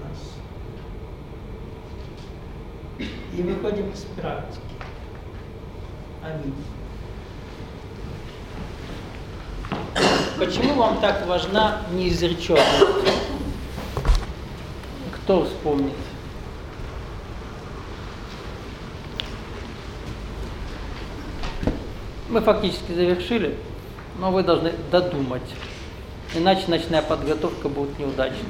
нас. И выходим из практики. Аминь. Почему вам так важна неизреченность? Кто вспомнит? Мы фактически завершили, но вы должны додумать, иначе ночная подготовка будет неудачной.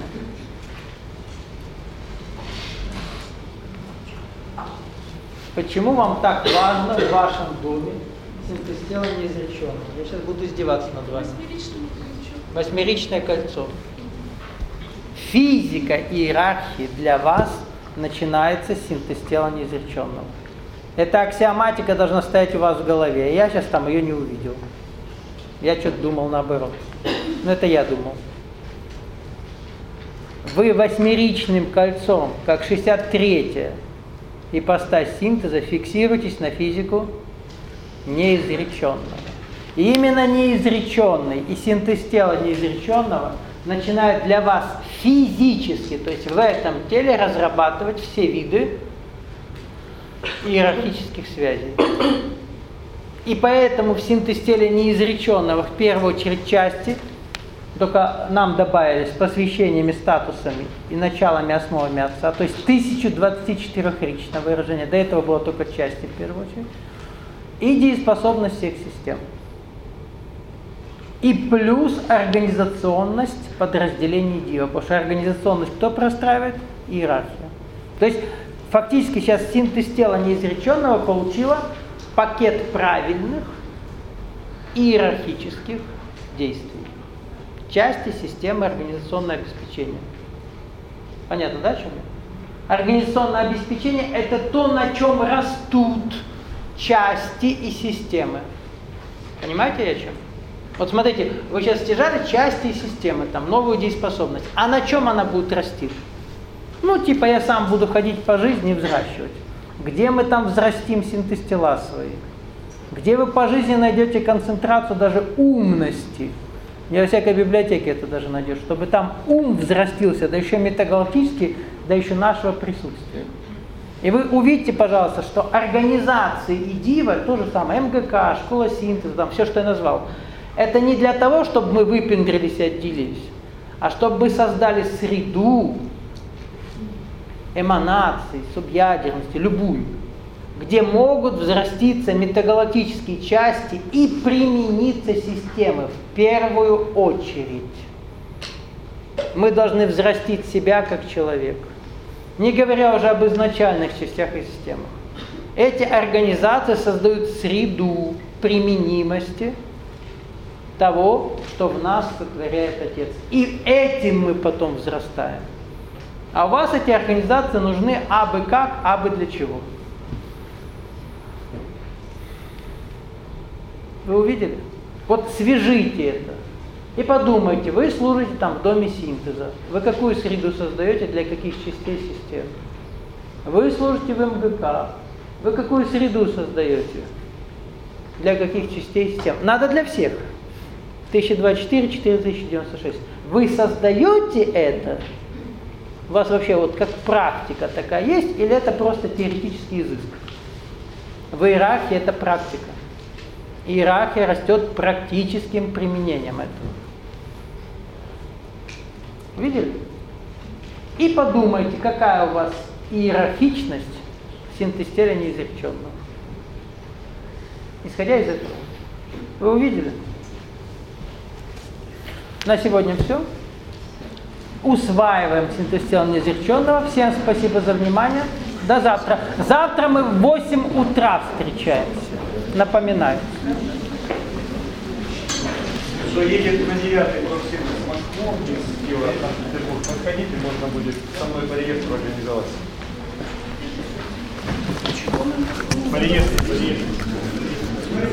Почему вам так важно в вашем доме синтез тела неизреченного? Я сейчас буду издеваться над вами. Восьмеричное кольцо. Физика иерархии для вас начинается с синтез тела неизреченного. Эта аксиоматика должна стоять у вас в голове. Я сейчас там ее не увидел. Я что-то думал наоборот. Но это я думал. Вы восьмеричным кольцом, как 63-я ипостась синтеза, фиксируйтесь на физику неизреченного. И именно неизреченный и синтез тела неизреченного начинают для вас физически, то есть в этом теле разрабатывать все виды иерархических связей. И поэтому в синтез теле неизреченного в первую очередь части, только нам добавили с посвящениями, статусами и началами, основами Отца, то есть 1024-ричное выражение, до этого было только части в первую очередь, и дееспособность всех систем. И плюс организационность подразделений Дива, потому что организационность кто простраивает? Иерархия. То есть фактически сейчас синтез тела неизреченного получила пакет правильных иерархических действий. Части системы организационного обеспечения. Понятно, да, о чем я? Организационное обеспечение – это то, на чем растут части и системы. Понимаете, о чем? Вот смотрите, вы сейчас стяжали части и системы, там, новую дееспособность. А на чем она будет расти? Ну, типа, я сам буду ходить по жизни и взращивать. Где мы там взрастим синтез тела свои? Где вы по жизни найдете концентрацию даже умности? Не во всякой библиотеке это даже найдешь, чтобы там ум взрастился, да еще метагалактически, да еще нашего присутствия. И вы увидите, пожалуйста, что организации и Дива, то же самое, МГК, школа синтеза, там, все, что я назвал, это не для того, чтобы мы выпендрились и отделились, а чтобы мы создали среду эманаций, субъядерности, любую, где могут взраститься метагалактические части и примениться системы в первую очередь. Мы должны взрастить себя как человек, не говоря уже об изначальных частях и системах. Эти организации создают среду применимости того, что в нас сотворяет Отец. И этим мы потом взрастаем. А у вас эти организации нужны абы как, абы для чего. Вы увидели? Вот свяжите это. И подумайте, вы служите там в доме синтеза. Вы какую среду создаете для каких частей системы? Вы служите в МГК. Вы какую среду создаете? Для каких частей систем? Надо для всех. 1024, 4096. Вы создаете это? У вас вообще вот как практика такая есть, или это просто теоретический изыск? В иерархии это практика. Иерархия растет практическим применением этого. Видели? И подумайте, какая у вас иерархичность синтезтеля неизреченного. Исходя из этого. Вы увидели? На сегодня все. Усваиваем синтезтел неизреченного. Всем спасибо за внимание. До завтра. Завтра мы в 8 утра встречаемся. Напоминаю. Что едет на 9-й профсинтез в Москву из Киева, Санкт-Петербург, подходите, можно будет со мной по реестру организоваться. По реестру.